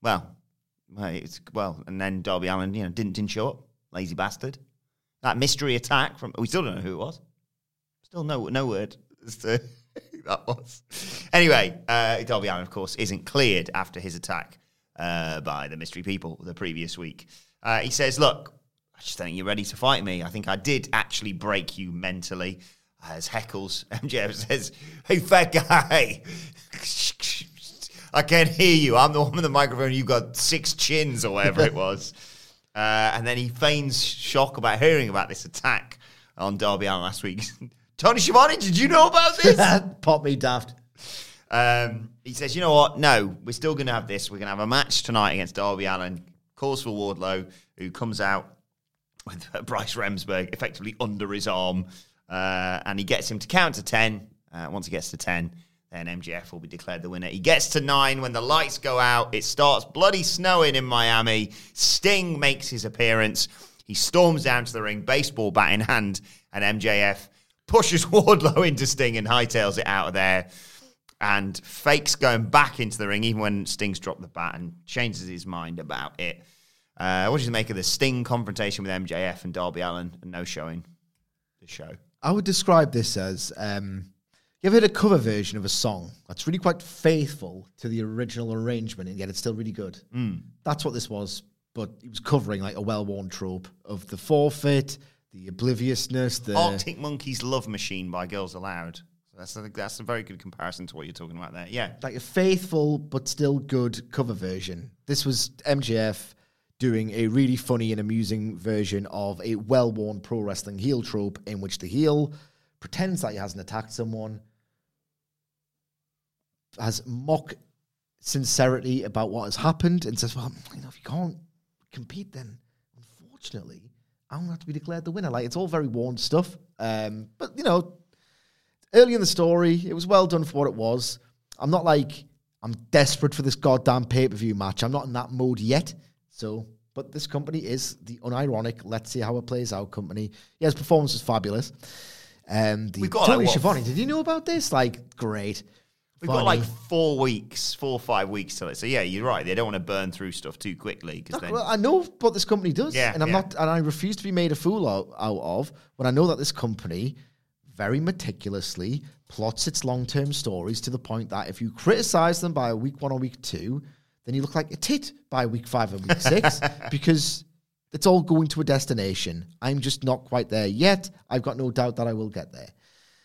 And then Darby Allin, didn't show up. Lazy bastard. That mystery attack we still don't know who it was. Still no word as to who that was. Anyway, Darby Allin, of course, isn't cleared after his attack by the mystery people the previous week. He says, look, I just don't think you're ready to fight me. I think I did actually break you mentally. As heckles, MJF says, hey, fat guy, I can't hear you. I'm the one with the microphone. You've got 6 chins or whatever it was. And then he feigns shock about hearing about this attack on Darby Allin last week. Tony Schiavone, did you know about this? Pop me daft. He says, you know what? No, we're still going to have this. We're going to have a match tonight against Darby Allin. Calls for Wardlow, who comes out with Bryce Remsburg effectively under his arm. And he gets him to count to 10. Once he gets to 10, then MJF will be declared the winner. He gets to 9 when the lights go out. It starts bloody snowing in Miami. Sting makes his appearance. He storms down to the ring, baseball bat in hand, and MJF pushes Wardlow into Sting and hightails it out of there. And fakes going back into the ring, even when Sting's dropped the bat, and changes his mind about it. What do you make of the Sting confrontation with MJF and Darby Allin and no showing the show? I would describe this as... you ever heard a cover version of a song that's really quite faithful to the original arrangement, and yet it's still really good? That's what this was, but he was covering like a well-worn trope of the forfeit, the obliviousness, the... Arctic Monkeys' Love Machine by Girls Aloud. So that's a very good comparison to what you're talking about there. Yeah. Like a faithful but still good cover version. This was MJF doing a really funny and amusing version of a well-worn pro wrestling heel trope in which the heel pretends that he hasn't attacked someone, has mock sincerity about what has happened, and says, well, if you can't compete, then unfortunately, I'm going to have to be declared the winner. Like, it's all very worn stuff. But, early in the story, it was well done for what it was. I'm not like, I'm desperate for this goddamn pay-per-view match. I'm not in that mode yet. But this company is the unironic, let's see how it plays out company. Yeah, his performance was fabulous. We've got Tony Schiavone, did you know about this? Like, great. We've got like 4 or 5 weeks till it. So yeah, you're right. They don't want to burn through stuff too quickly. Well, I know what this company does, and I refuse to be made a fool out of when I know that this company very meticulously plots its long-term stories to the point that if you criticize them by week 1 or week 2, then you look like a tit by week 5 and week 6 because it's all going to a destination. I'm just not quite there yet. I've got no doubt that I will get there.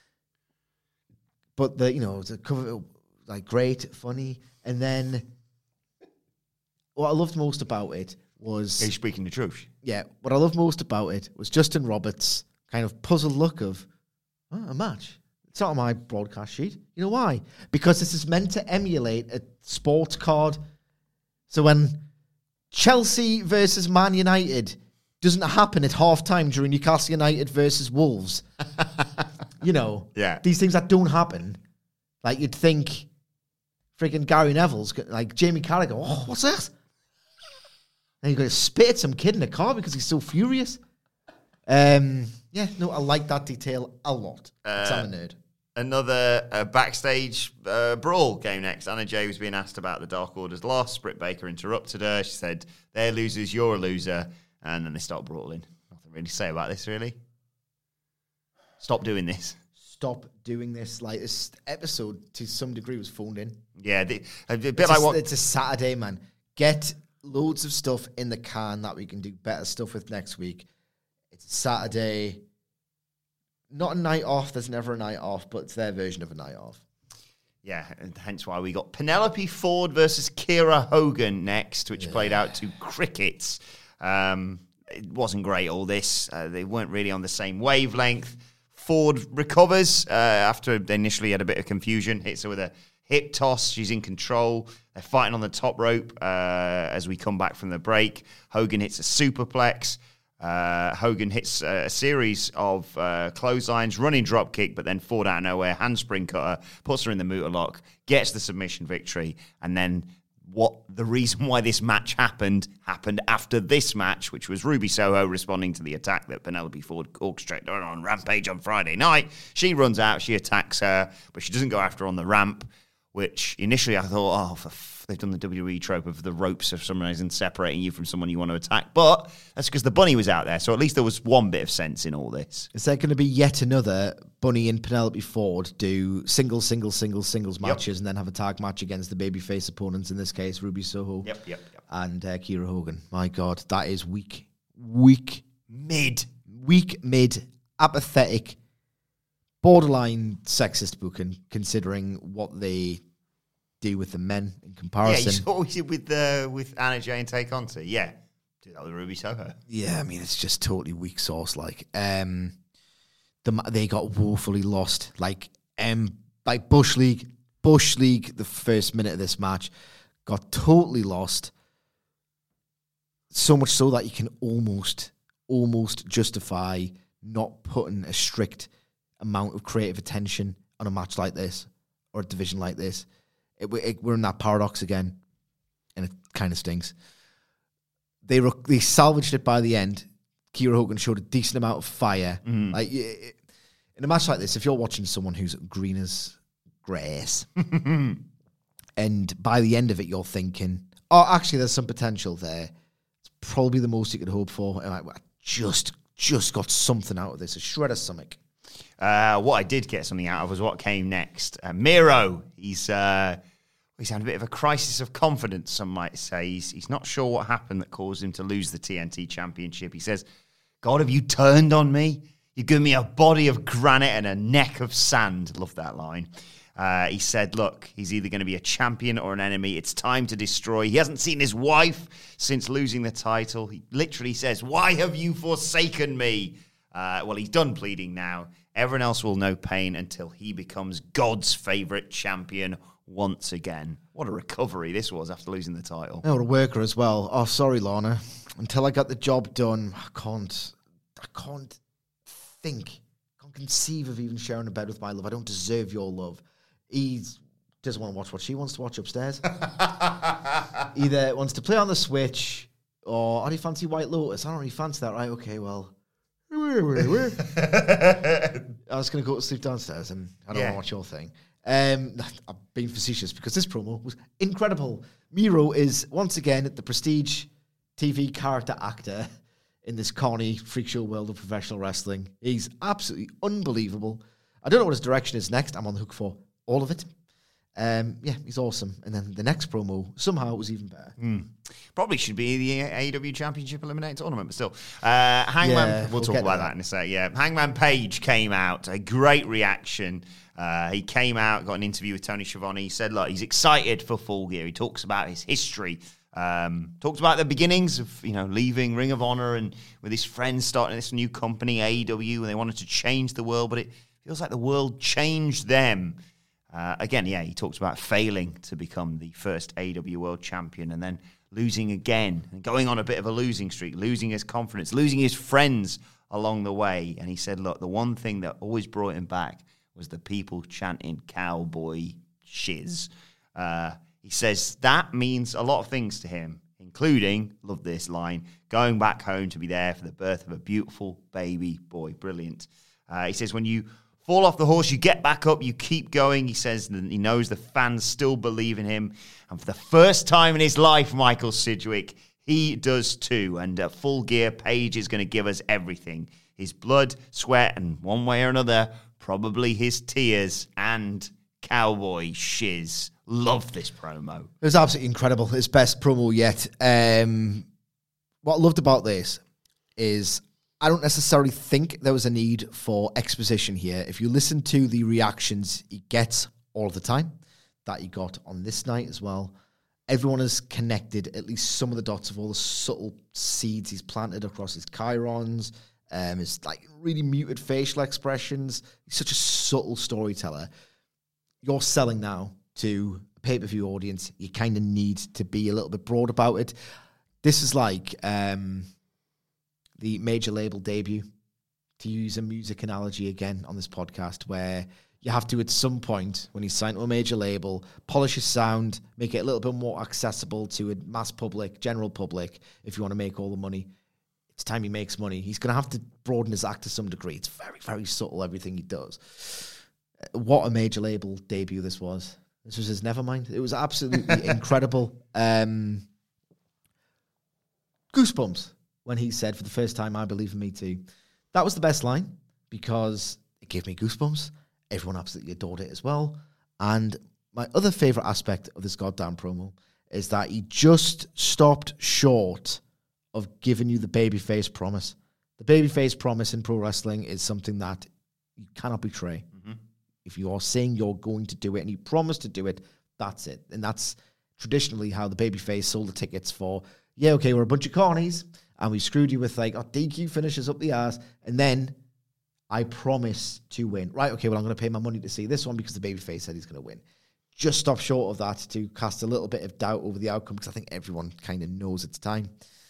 But the cover, like, great, funny, and then what I loved most about it was... He's speaking the truth. Yeah, what I loved most about it was Justin Roberts' kind of puzzled look of, a match. It's not on my broadcast sheet. You know why? Because this is meant to emulate a sports card. So when Chelsea versus Man United doesn't happen at halftime during Newcastle United versus Wolves... these things that don't happen, like you'd think freaking Gary Neville's, like Jamie Carragher, oh, what's that? And you're going to spit at some kid in a car because he's so furious. I like that detail a lot. I'm a nerd. Another backstage brawl game next. Anna Jay was being asked about the Dark Order's loss. Britt Baker interrupted her. She said, they're losers, you're a loser. And then they start brawling. Nothing really to say about this, really. Stop doing this. Stop doing this. Like, this episode, to some degree, was phoned in. Yeah, a bit like what... It's a Saturday, man. Get loads of stuff in the can that we can do better stuff with next week. It's Saturday. Not a night off. There's never a night off, but it's their version of a night off. Yeah, and hence why we got Penelope Ford versus Kiera Hogan next, which played out to crickets. It wasn't great, all this. They weren't really on the same wavelength. Ford recovers after they initially had a bit of confusion. Hits her with a hip toss. She's in control. They're fighting on the top rope as we come back from the break. Hogan hits a superplex. Hogan hits a series of clotheslines, running drop kick, but then Ford out of nowhere, handspring cutter, puts her in the Muta lock, gets the submission victory, and then the reason why this match happened after this match, which was Ruby Soho responding to the attack that Penelope Ford orchestrated on Rampage on Friday night. She runs out, she attacks her, but she doesn't go after her on the ramp, which initially I thought, they've done the WWE trope of the ropes for some reason separating you from someone you want to attack. But that's because the bunny was out there, so at least there was one bit of sense in all this. Is there going to be yet another Bunny and Penelope Ford do singles matches and then have a tag match against the babyface opponents, in this case, Ruby Soho and Kiera Hogan? My God, that is weak, mid, apathetic, borderline sexist booking, considering what they do with the men in Yeah, comparison. you saw what he did with Anna Jay and Tay Conti. Yeah. Do that with Ruby Soho. Yeah, I mean, it's just totally weak sauce. Like, they got woefully lost. Like Bush League, the first minute of this match got totally lost. So much so that you can almost justify not putting a strict amount of creative attention on a match like this or a division like this. We're in that paradox again, and it kind of stinks. They salvaged it by the end. Kiera Hogan showed a decent amount of fire. Like in a match like this, if you're watching someone who's green as grass, and by the end of it you're thinking, oh, actually, there's some potential there. It's probably the most you could hope for. And I just got something out of this, a shred of stomach. What I did get something out of was what came next. Miro, he's had a bit of a crisis of confidence, some might say. He's not sure what happened that caused him to lose the TNT Championship. He says, God, have you turned on me? You've given me a body of granite and a neck of sand. Love that line. He said, look, he's either going to be a champion or an enemy. It's time to destroy. He hasn't seen his wife since losing the title. He literally says, why have you forsaken me? Well, he's done pleading now. Everyone else will know pain until he becomes God's favourite champion once again. What a recovery this was after losing the title. Oh, what a worker as well. Oh, sorry, Lana. Until I got the job done, I can't conceive of even sharing a bed with my love. I don't deserve your love. He doesn't want to watch what she wants to watch upstairs. Either wants to play on the Switch, or, do you fancy White Lotus? I don't really fancy that, right? Okay, well. I was going to go to sleep downstairs, and I don't want to watch your thing. I'm being facetious because this promo was incredible. Miro is once again the prestige TV character actor in this corny freak show world of professional wrestling. He's absolutely unbelievable. I don't know what his direction is next. I'm on the hook for all of it. He's awesome. And then the next promo, somehow it was even better. Probably should be the AEW Championship Eliminator Tournament, but still. Hangman, we'll talk about that in a sec. Yeah, Hangman Page came out, a great reaction. He came out, got an interview with Tony Schiavone. He said, look, he's excited for Full Gear. He talks about his history. Talks about the beginnings of, leaving Ring of Honor and with his friends starting this new company, AEW, and they wanted to change the world, but it feels like the world changed them. He talks about failing to become the first AEW World Champion and then losing again and going on a bit of a losing streak, losing his confidence, losing his friends along the way. And he said, look, the one thing that always brought him back was the people chanting cowboy shiz. He says that means a lot of things to him, including, love this line, going back home to be there for the birth of a beautiful baby boy. Brilliant. He says when you fall off the horse, you get back up, you keep going. He says that he knows the fans still believe in him. And for the first time in his life, Michael Sidgwick, he does too. And at Full Gear, Page is going to give us everything. His blood, sweat, and one way or another, probably his tears and cowboy shiz. Love this promo. It was absolutely incredible. His best promo yet. What I loved about this is I don't necessarily think there was a need for exposition here. If you listen to the reactions he gets all the time, that he got on this night as well, everyone has connected at least some of the dots of all the subtle seeds he's planted across his chyrons, his really muted facial expressions. He's such a subtle storyteller. You're selling now to a pay-per-view audience. You kind of need to be a little bit broad about it. This is like the major label debut, to use a music analogy again on this podcast, where you have to, at some point, when he's signed to a major label, polish his sound, make it a little bit more accessible to a mass public, general public, if you want to make all the money. It's time he makes money. He's going to have to broaden his act to some degree. It's very, very subtle, everything he does. What a major label debut this was. This was his Nevermind. It was absolutely incredible. Goosebumps when he said, for the first time, I believe in me too. That was the best line because it gave me goosebumps. Everyone absolutely adored it as well. And my other favourite aspect of this goddamn promo is that he just stopped short of giving you the babyface promise. The babyface promise in pro wrestling is something that you cannot betray. Mm-hmm. If you are saying you're going to do it and you promise to do it, That's it. And that's traditionally how the babyface sold the tickets for, yeah, okay, we're a bunch of cornies, and we screwed you with like, DQ finishes up the arse, and then I promise to win. Right, okay, well, I'm going to pay my money to see this one because the babyface said he's going to win. Just stop short of that to cast a little bit of doubt over the outcome, because I think everyone kind of knows it's time.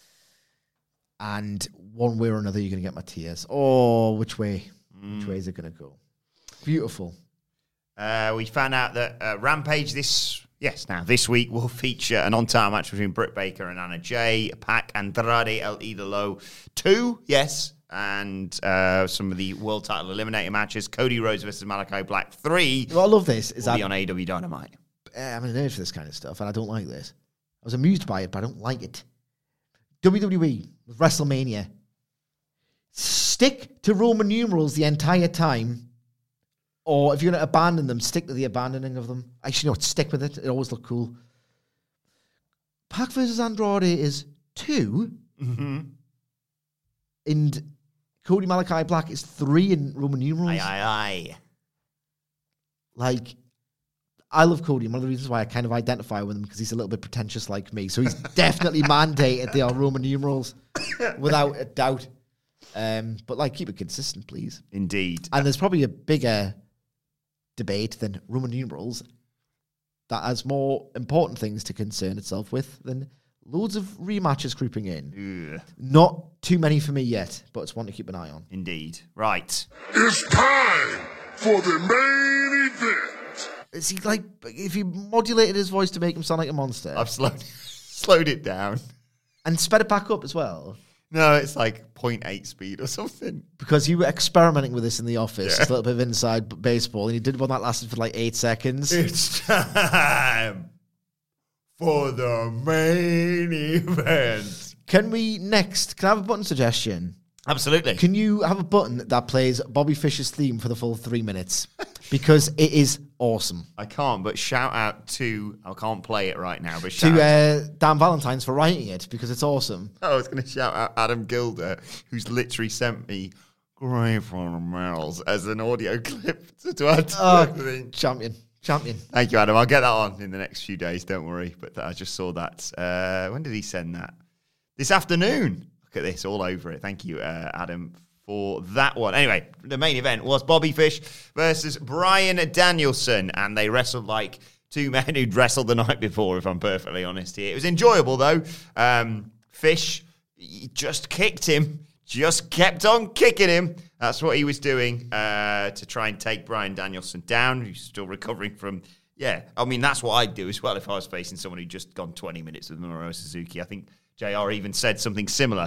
And one way or another, you're going to get my tears. Oh, which way? Which way is it going to go? Beautiful. We found out that Rampage this week will feature an on-time match between Britt Baker and Anna Jay, Pac Andrade El Idolo 2, yes, and some of the world title eliminator matches, Cody Rhodes versus Malachi Black 3. What I love this is that on AEW Dynamite. I'm a nerd for this kind of stuff, and I don't like this. I was amused by it, but I don't like it. WWE with WrestleMania. Stick to Roman numerals the entire time, or if you're going to abandon them, stick to the abandoning of them. Actually, no, stick with it. It always look cool. Pac versus Andrade is 2. Mm-hmm. And Cody Malachi Black is 3 in Roman numerals. Aye. Like, I love Cody. One of the reasons why I kind of identify with him, because he's a little bit pretentious like me. So he's definitely mandated they are Roman numerals, without a doubt. But like, keep it consistent, please. Indeed. And there's probably a bigger debate than Roman numerals that has more important things to concern itself with than loads of rematches creeping in. Ugh. Not too many for me yet, but it's one to keep an eye on. Indeed. Right. It's time for the main event. Is he like, if he modulated his voice to make him sound like a monster? I've slowed it down. And sped it back up as well? No, it's like 0.8 speed or something. Because you were experimenting with this in the office, just a little bit of inside baseball, and you did one that lasted for like 8 seconds. It's time for the main event. Can I have a button suggestion? Absolutely. Can you have a button that plays Bobby Fish's theme for the full 3 minutes? Because it is awesome. I can't, but shout out to... I can't play it right now, but shout out to Dan Valentine's for writing it, because it's awesome. I was going to shout out Adam Gilder, who's literally sent me Grave Fundamentals as an audio clip to add to everything. Champion. Thank you, Adam. I'll get that on in the next few days, don't worry. But I just saw that. When did he send that? This afternoon. Look at this, all over it. Thank you, Adam, for that one. Anyway, the main event was Bobby Fish versus Bryan Danielson, and they wrestled like two men who'd wrestled the night before, if I'm perfectly honest here. It was enjoyable, though. Fish just kicked him, just kept on kicking him. That's what he was doing to try and take Bryan Danielson down. He's still recovering from... Yeah, I mean, that's what I'd do as well if I was facing someone who'd just gone 20 minutes with Minoru Suzuki. I think JR even said something similar.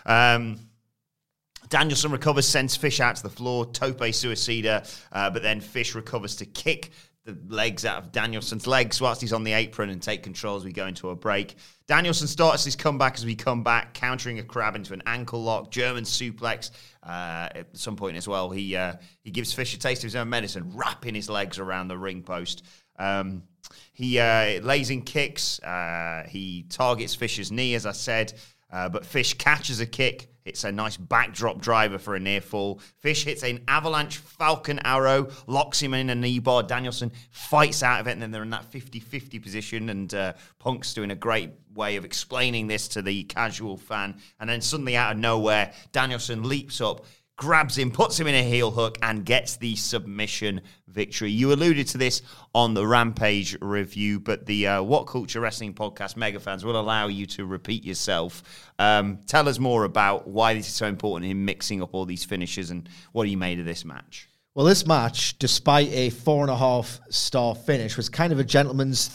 Danielson recovers, sends Fish out to the floor, tope suicida, but then Fish recovers to kick the legs out of Danielson's legs whilst he's on the apron and take control as we go into a break. Danielson starts his comeback as we come back, countering a crab into an ankle lock, German suplex. At some point as well, he gives Fish a taste of his own medicine, wrapping his legs around the ring post. He lays in kicks. He targets Fish's knee, as I said, but Fish catches a kick. It's a nice backdrop driver for a near fall. Fish hits an avalanche falcon arrow, locks him in a knee bar. Danielson fights out of it, and then they're in that 50-50 position, and Punk's doing a great way of explaining this to the casual fan. And then suddenly, out of nowhere, Danielson leaps up, grabs him, puts him in a heel hook, and gets the submission victory. You alluded to this on the Rampage review, but the What Culture Wrestling podcast mega fans will allow you to repeat yourself. Tell us more about why this is so important in mixing up all these finishes, and what you made of this match. Well, this match, despite a 4.5-star finish, was kind of a gentleman's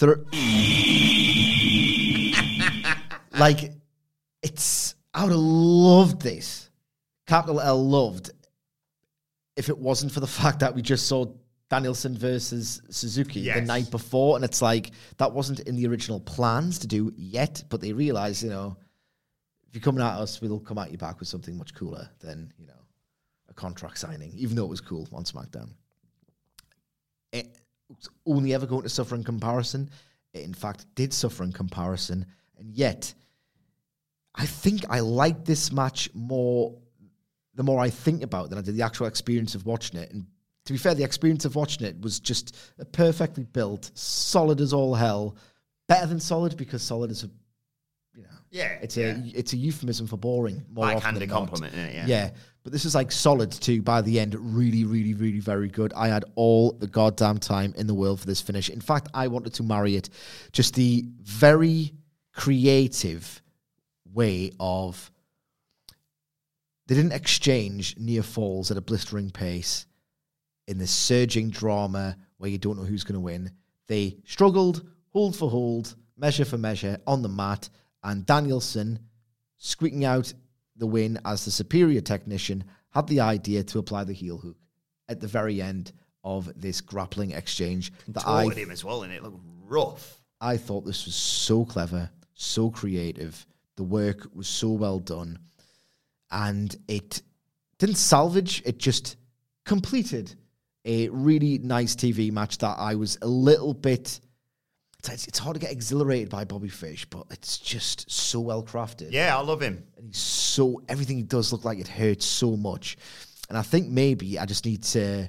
like, I would have loved this. Capital L loved, if it wasn't for the fact that we just saw Danielson versus Suzuki the night before, and it's like, that wasn't in the original plans to do yet, but they realized, if you're coming at us, we'll come at you back with something much cooler than, a contract signing, even though it was cool on SmackDown. It was only ever going to suffer in comparison. It, in fact, did suffer in comparison, and yet, I think I like this match more the more I think about it than I did the actual experience of watching it. And to be fair, the experience of watching it was just perfectly built, solid as all hell. Better than solid, because solid is it's a euphemism for boring. More Backhanded compliment, isn't it? Yeah, but this is like solid too. By the end, really, really, really very good. I had all the goddamn time in the world for this finish. In fact, I wanted to marry it. Just the very creative way of, they didn't exchange near falls at a blistering pace in this surging drama where you don't know who's going to win. They struggled, hold for hold, measure for measure on the mat, and Danielson, squeaking out the win as the superior technician, had the idea to apply the heel hook at the very end of this grappling exchange. Contorted him as well, and it looked rough. I thought this was so clever, so creative. The work was so well done. And it didn't salvage, it just completed a really nice TV match that I was a little bit... It's hard to get exhilarated by Bobby Fish, but it's just so well crafted. Yeah, I love him. And he's so... Everything he does look like it hurts so much. And I think maybe I just need to,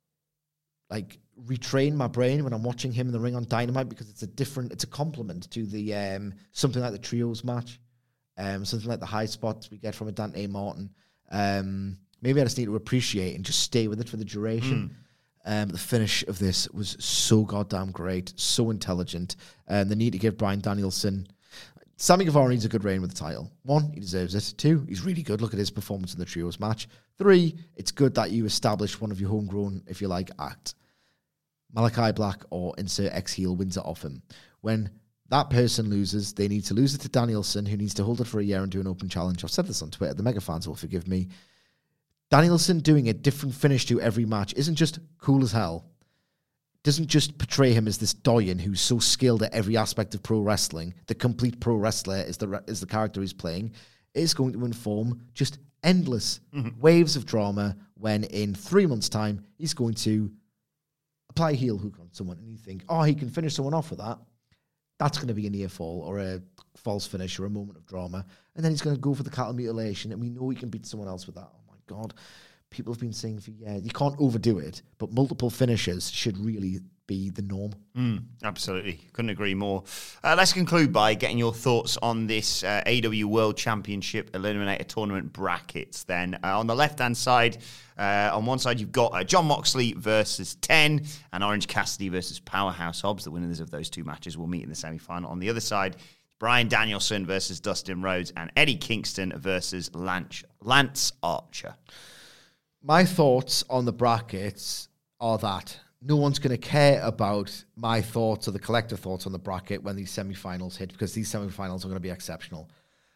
retrain my brain when I'm watching him in the ring on Dynamite, because it's a complement to the something like the trios match. Something like the high spots we get from a Dante Martin. Maybe I just need to appreciate and just stay with it for the duration. The finish of this was so goddamn great, so intelligent. They need to give Bryan Danielson... Sammy Guevara needs a good reign with the title. 1, he deserves it. 2, he's really good. Look at his performance in the trios match. 3, it's good that you establish one of your homegrown, if you like, act. Malachi Black or insert ex-heel wins it off him. When that person loses, they need to lose it to Danielson, who needs to hold it for a year and do an open challenge. I've said this on Twitter. The mega fans will forgive me. Danielson doing a different finish to every match isn't just cool as hell. Doesn't just portray him as this doyen who's so skilled at every aspect of pro wrestling. The complete pro wrestler is the character he's playing. It's going to inform just endless waves of drama when in 3 months' time he's going to apply a heel hook on someone and you think, oh, he can finish someone off with that. That's going to be a near fall or a false finish or a moment of drama. And then he's going to go for the cattle mutilation, and we know he can beat someone else with that. Oh, my God. People have been saying for years, you can't overdo it, but multiple finishes should really be the norm. Absolutely. Couldn't agree more. Let's conclude by getting your thoughts on this AEW World Championship Eliminator Tournament brackets then. On the left-hand side, on one side you've got Jon Moxley versus 10 and Orange Cassidy versus Powerhouse Hobbs. The winners of those two matches will meet in the semi-final. On the other side, Bryan Danielson versus Dustin Rhodes and Eddie Kingston versus Lance Archer. My thoughts on the brackets are that no one's going to care about my thoughts or the collective thoughts on the bracket when these semi-finals hit, because these semi-finals are going to be exceptional.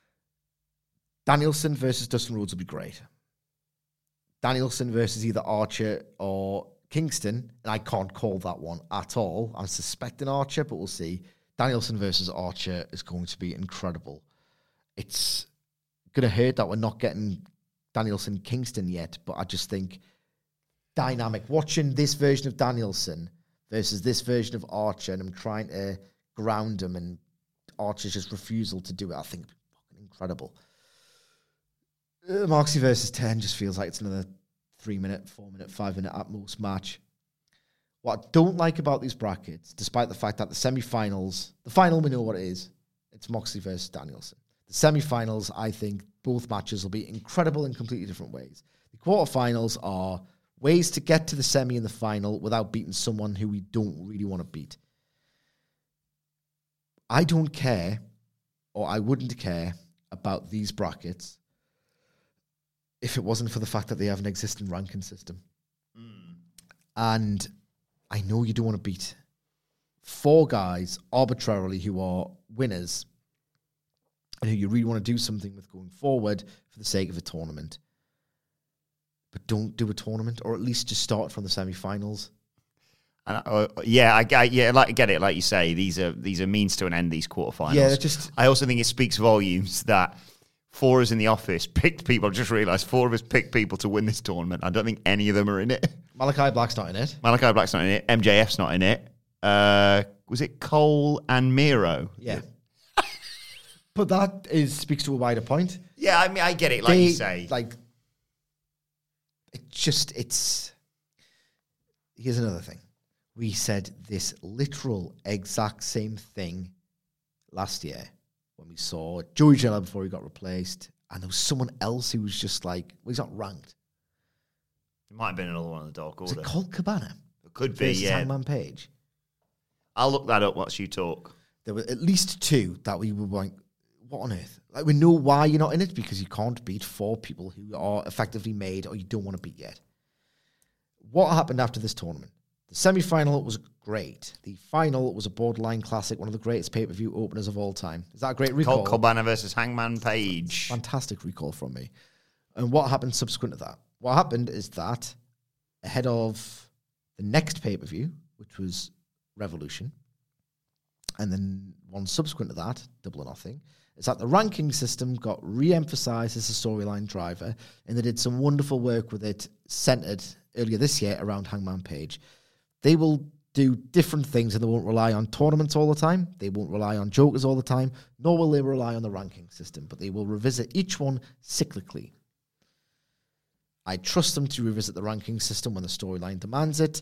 Danielson versus Dustin Rhodes will be great. Danielson versus either Archer or Kingston, and I can't call that one at all. I'm suspecting Archer, but we'll see. Danielson versus Archer is going to be incredible. It's going to hurt that we're not getting Danielson Kingston yet, but I just think dynamic. Watching this version of Danielson versus this version of Archer, and I'm trying to ground him, and Archer's just refusal to do it, I think it'd be fucking incredible. Moxley versus 10 just feels like it's another 3-minute, 4-minute, 5-minute at most match. What I don't like about these brackets, despite the fact that the semi-finals, the final we know what it is, it's Moxley versus Danielson. The semi-finals, I think both matches will be incredible in completely different ways. The quarterfinals are ways to get to the semi and the final without beating someone who we don't really want to beat. I don't care, or I wouldn't care about these brackets if it wasn't for the fact that they have an existing ranking system. And I know you don't want to beat 4 guys arbitrarily who are winners and who you really want to do something with going forward for the sake of a tournament. But don't do a tournament, or at least just start from the semi-finals. And I get it. Like you say, these are means to an end. These quarterfinals. Yeah, I also think it speaks volumes that 4 of us in the office picked people. I just realised 4 of us picked people to win this tournament. I don't think any of them are in it. Malachi Black's not in it. Malachi Black's not in it. MJF's not in it. Was it Cole and Miro? Yeah. But that speaks to a wider point. Yeah, I mean, I get it. Like you say, it's here's another thing. We said this literal exact same thing last year when we saw Joey Janela before he got replaced, and there was someone else who was just like, well, he's not ranked. It might have been another one in the Dark Order. Was it Colt Cabana? It could be, yeah. Hangman Page. I'll look that up whilst you talk. There were at least 2 that we were like, what on earth? Like, we know why you're not in it, because you can't beat 4 people who are effectively made or you don't want to beat yet. What happened after this tournament? The semi-final was great. The final was a borderline classic, one of the greatest pay-per-view openers of all time. Is that a great recall? Colt Cabana versus Hangman Page. Fantastic recall from me. And what happened subsequent to that? What happened is that ahead of the next pay-per-view, which was Revolution, and then one subsequent to that, Double or Nothing, is that the ranking system got re-emphasized as a storyline driver, and they did some wonderful work with it centered earlier this year around Hangman Page. They will do different things, and they won't rely on tournaments all the time. They won't rely on jokers all the time, nor will they rely on the ranking system, but they will revisit each one cyclically. I trust them to revisit the ranking system when the storyline demands it.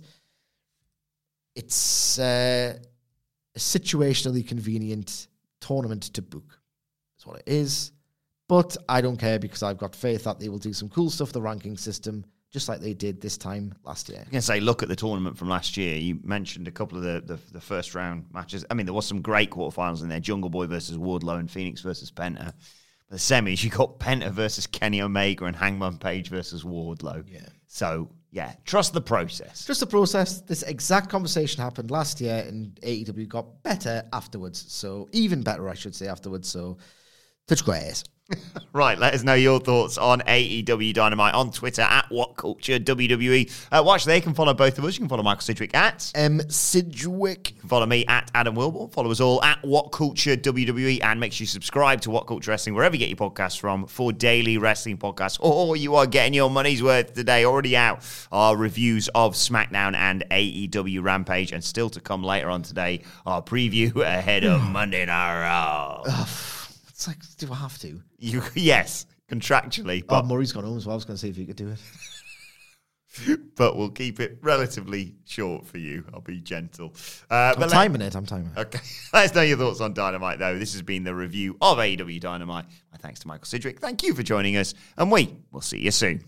It's a situationally convenient tournament to book. That's what it is. But I don't care, because I've got faith that they will do some cool stuff with the ranking system, just like they did this time last year. I was going to say, look at the tournament from last year. You mentioned a couple of the first round matches. I mean, there was some great quarterfinals in there. Jungle Boy versus Wardlow and Phoenix versus Penta. The semis, you got Penta versus Kenny Omega and Hangman Page versus Wardlow. Yeah. So, yeah, trust the process. Trust the process. This exact conversation happened last year, and AEW got better afterwards. So, even better, I should say, afterwards. So, touch grass. Right, let us know your thoughts on AEW Dynamite on Twitter at WhatCultureWWE. Watch there, you can follow both of us. You can follow Michael Sidgwick at Sidgwick. You can follow me at Adam Wilborn. Follow us all at WhatCultureWWE, and make sure you subscribe to What Culture Wrestling wherever you get your podcasts from for daily wrestling podcasts. Oh, you are getting your money's worth today. Already out our reviews of SmackDown and AEW Rampage, and still to come later on today, our preview ahead of Monday Night Raw. It's like, do I have to? Yes, contractually. But Murray's gone home as well. I was going to see if he could do it. But we'll keep it relatively short for you. I'll be gentle. I'm timing it. Okay. Let us know your thoughts on Dynamite, though. This has been the review of AEW Dynamite. My thanks to Michael Sidgwick. Thank you for joining us, and we will see you soon.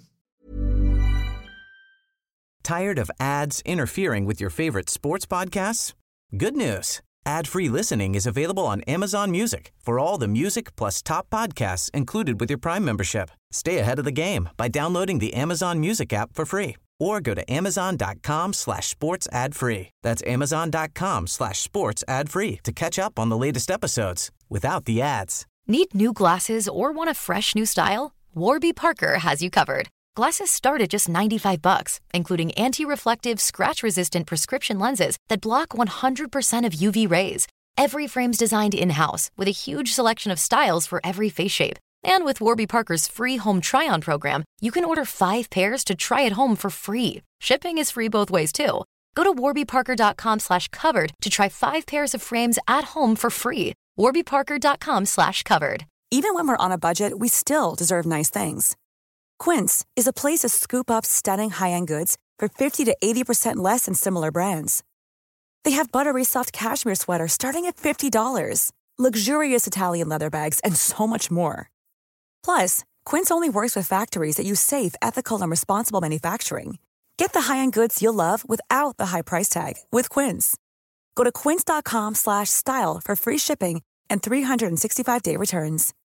Tired of ads interfering with your favorite sports podcasts? Good news. Ad-free listening is available on Amazon Music for all the music plus top podcasts included with your Prime membership. Stay ahead of the game by downloading the Amazon Music app for free, or go to amazon.com/sports ad free. That's amazon.com/sports ad free to catch up on the latest episodes without the ads. Need new glasses or want a fresh new style? Warby Parker has you covered. Glasses start at just $95, including anti-reflective, scratch-resistant prescription lenses that block 100% of UV rays. Every frame's designed in-house with a huge selection of styles for every face shape. And with Warby Parker's free home try-on program, you can order 5 pairs to try at home for free. Shipping is free both ways, too. Go to warbyparker.com/covered to try 5 pairs of frames at home for free. warbyparker.com/covered. Even when we're on a budget, we still deserve nice things. Quince is a place to scoop up stunning high-end goods for 50 to 80% less than similar brands. They have buttery soft cashmere sweaters starting at $50, luxurious Italian leather bags, and so much more. Plus, Quince only works with factories that use safe, ethical, and responsible manufacturing. Get the high-end goods you'll love without the high price tag with Quince. Go to quince.com/style for free shipping and 365-day returns.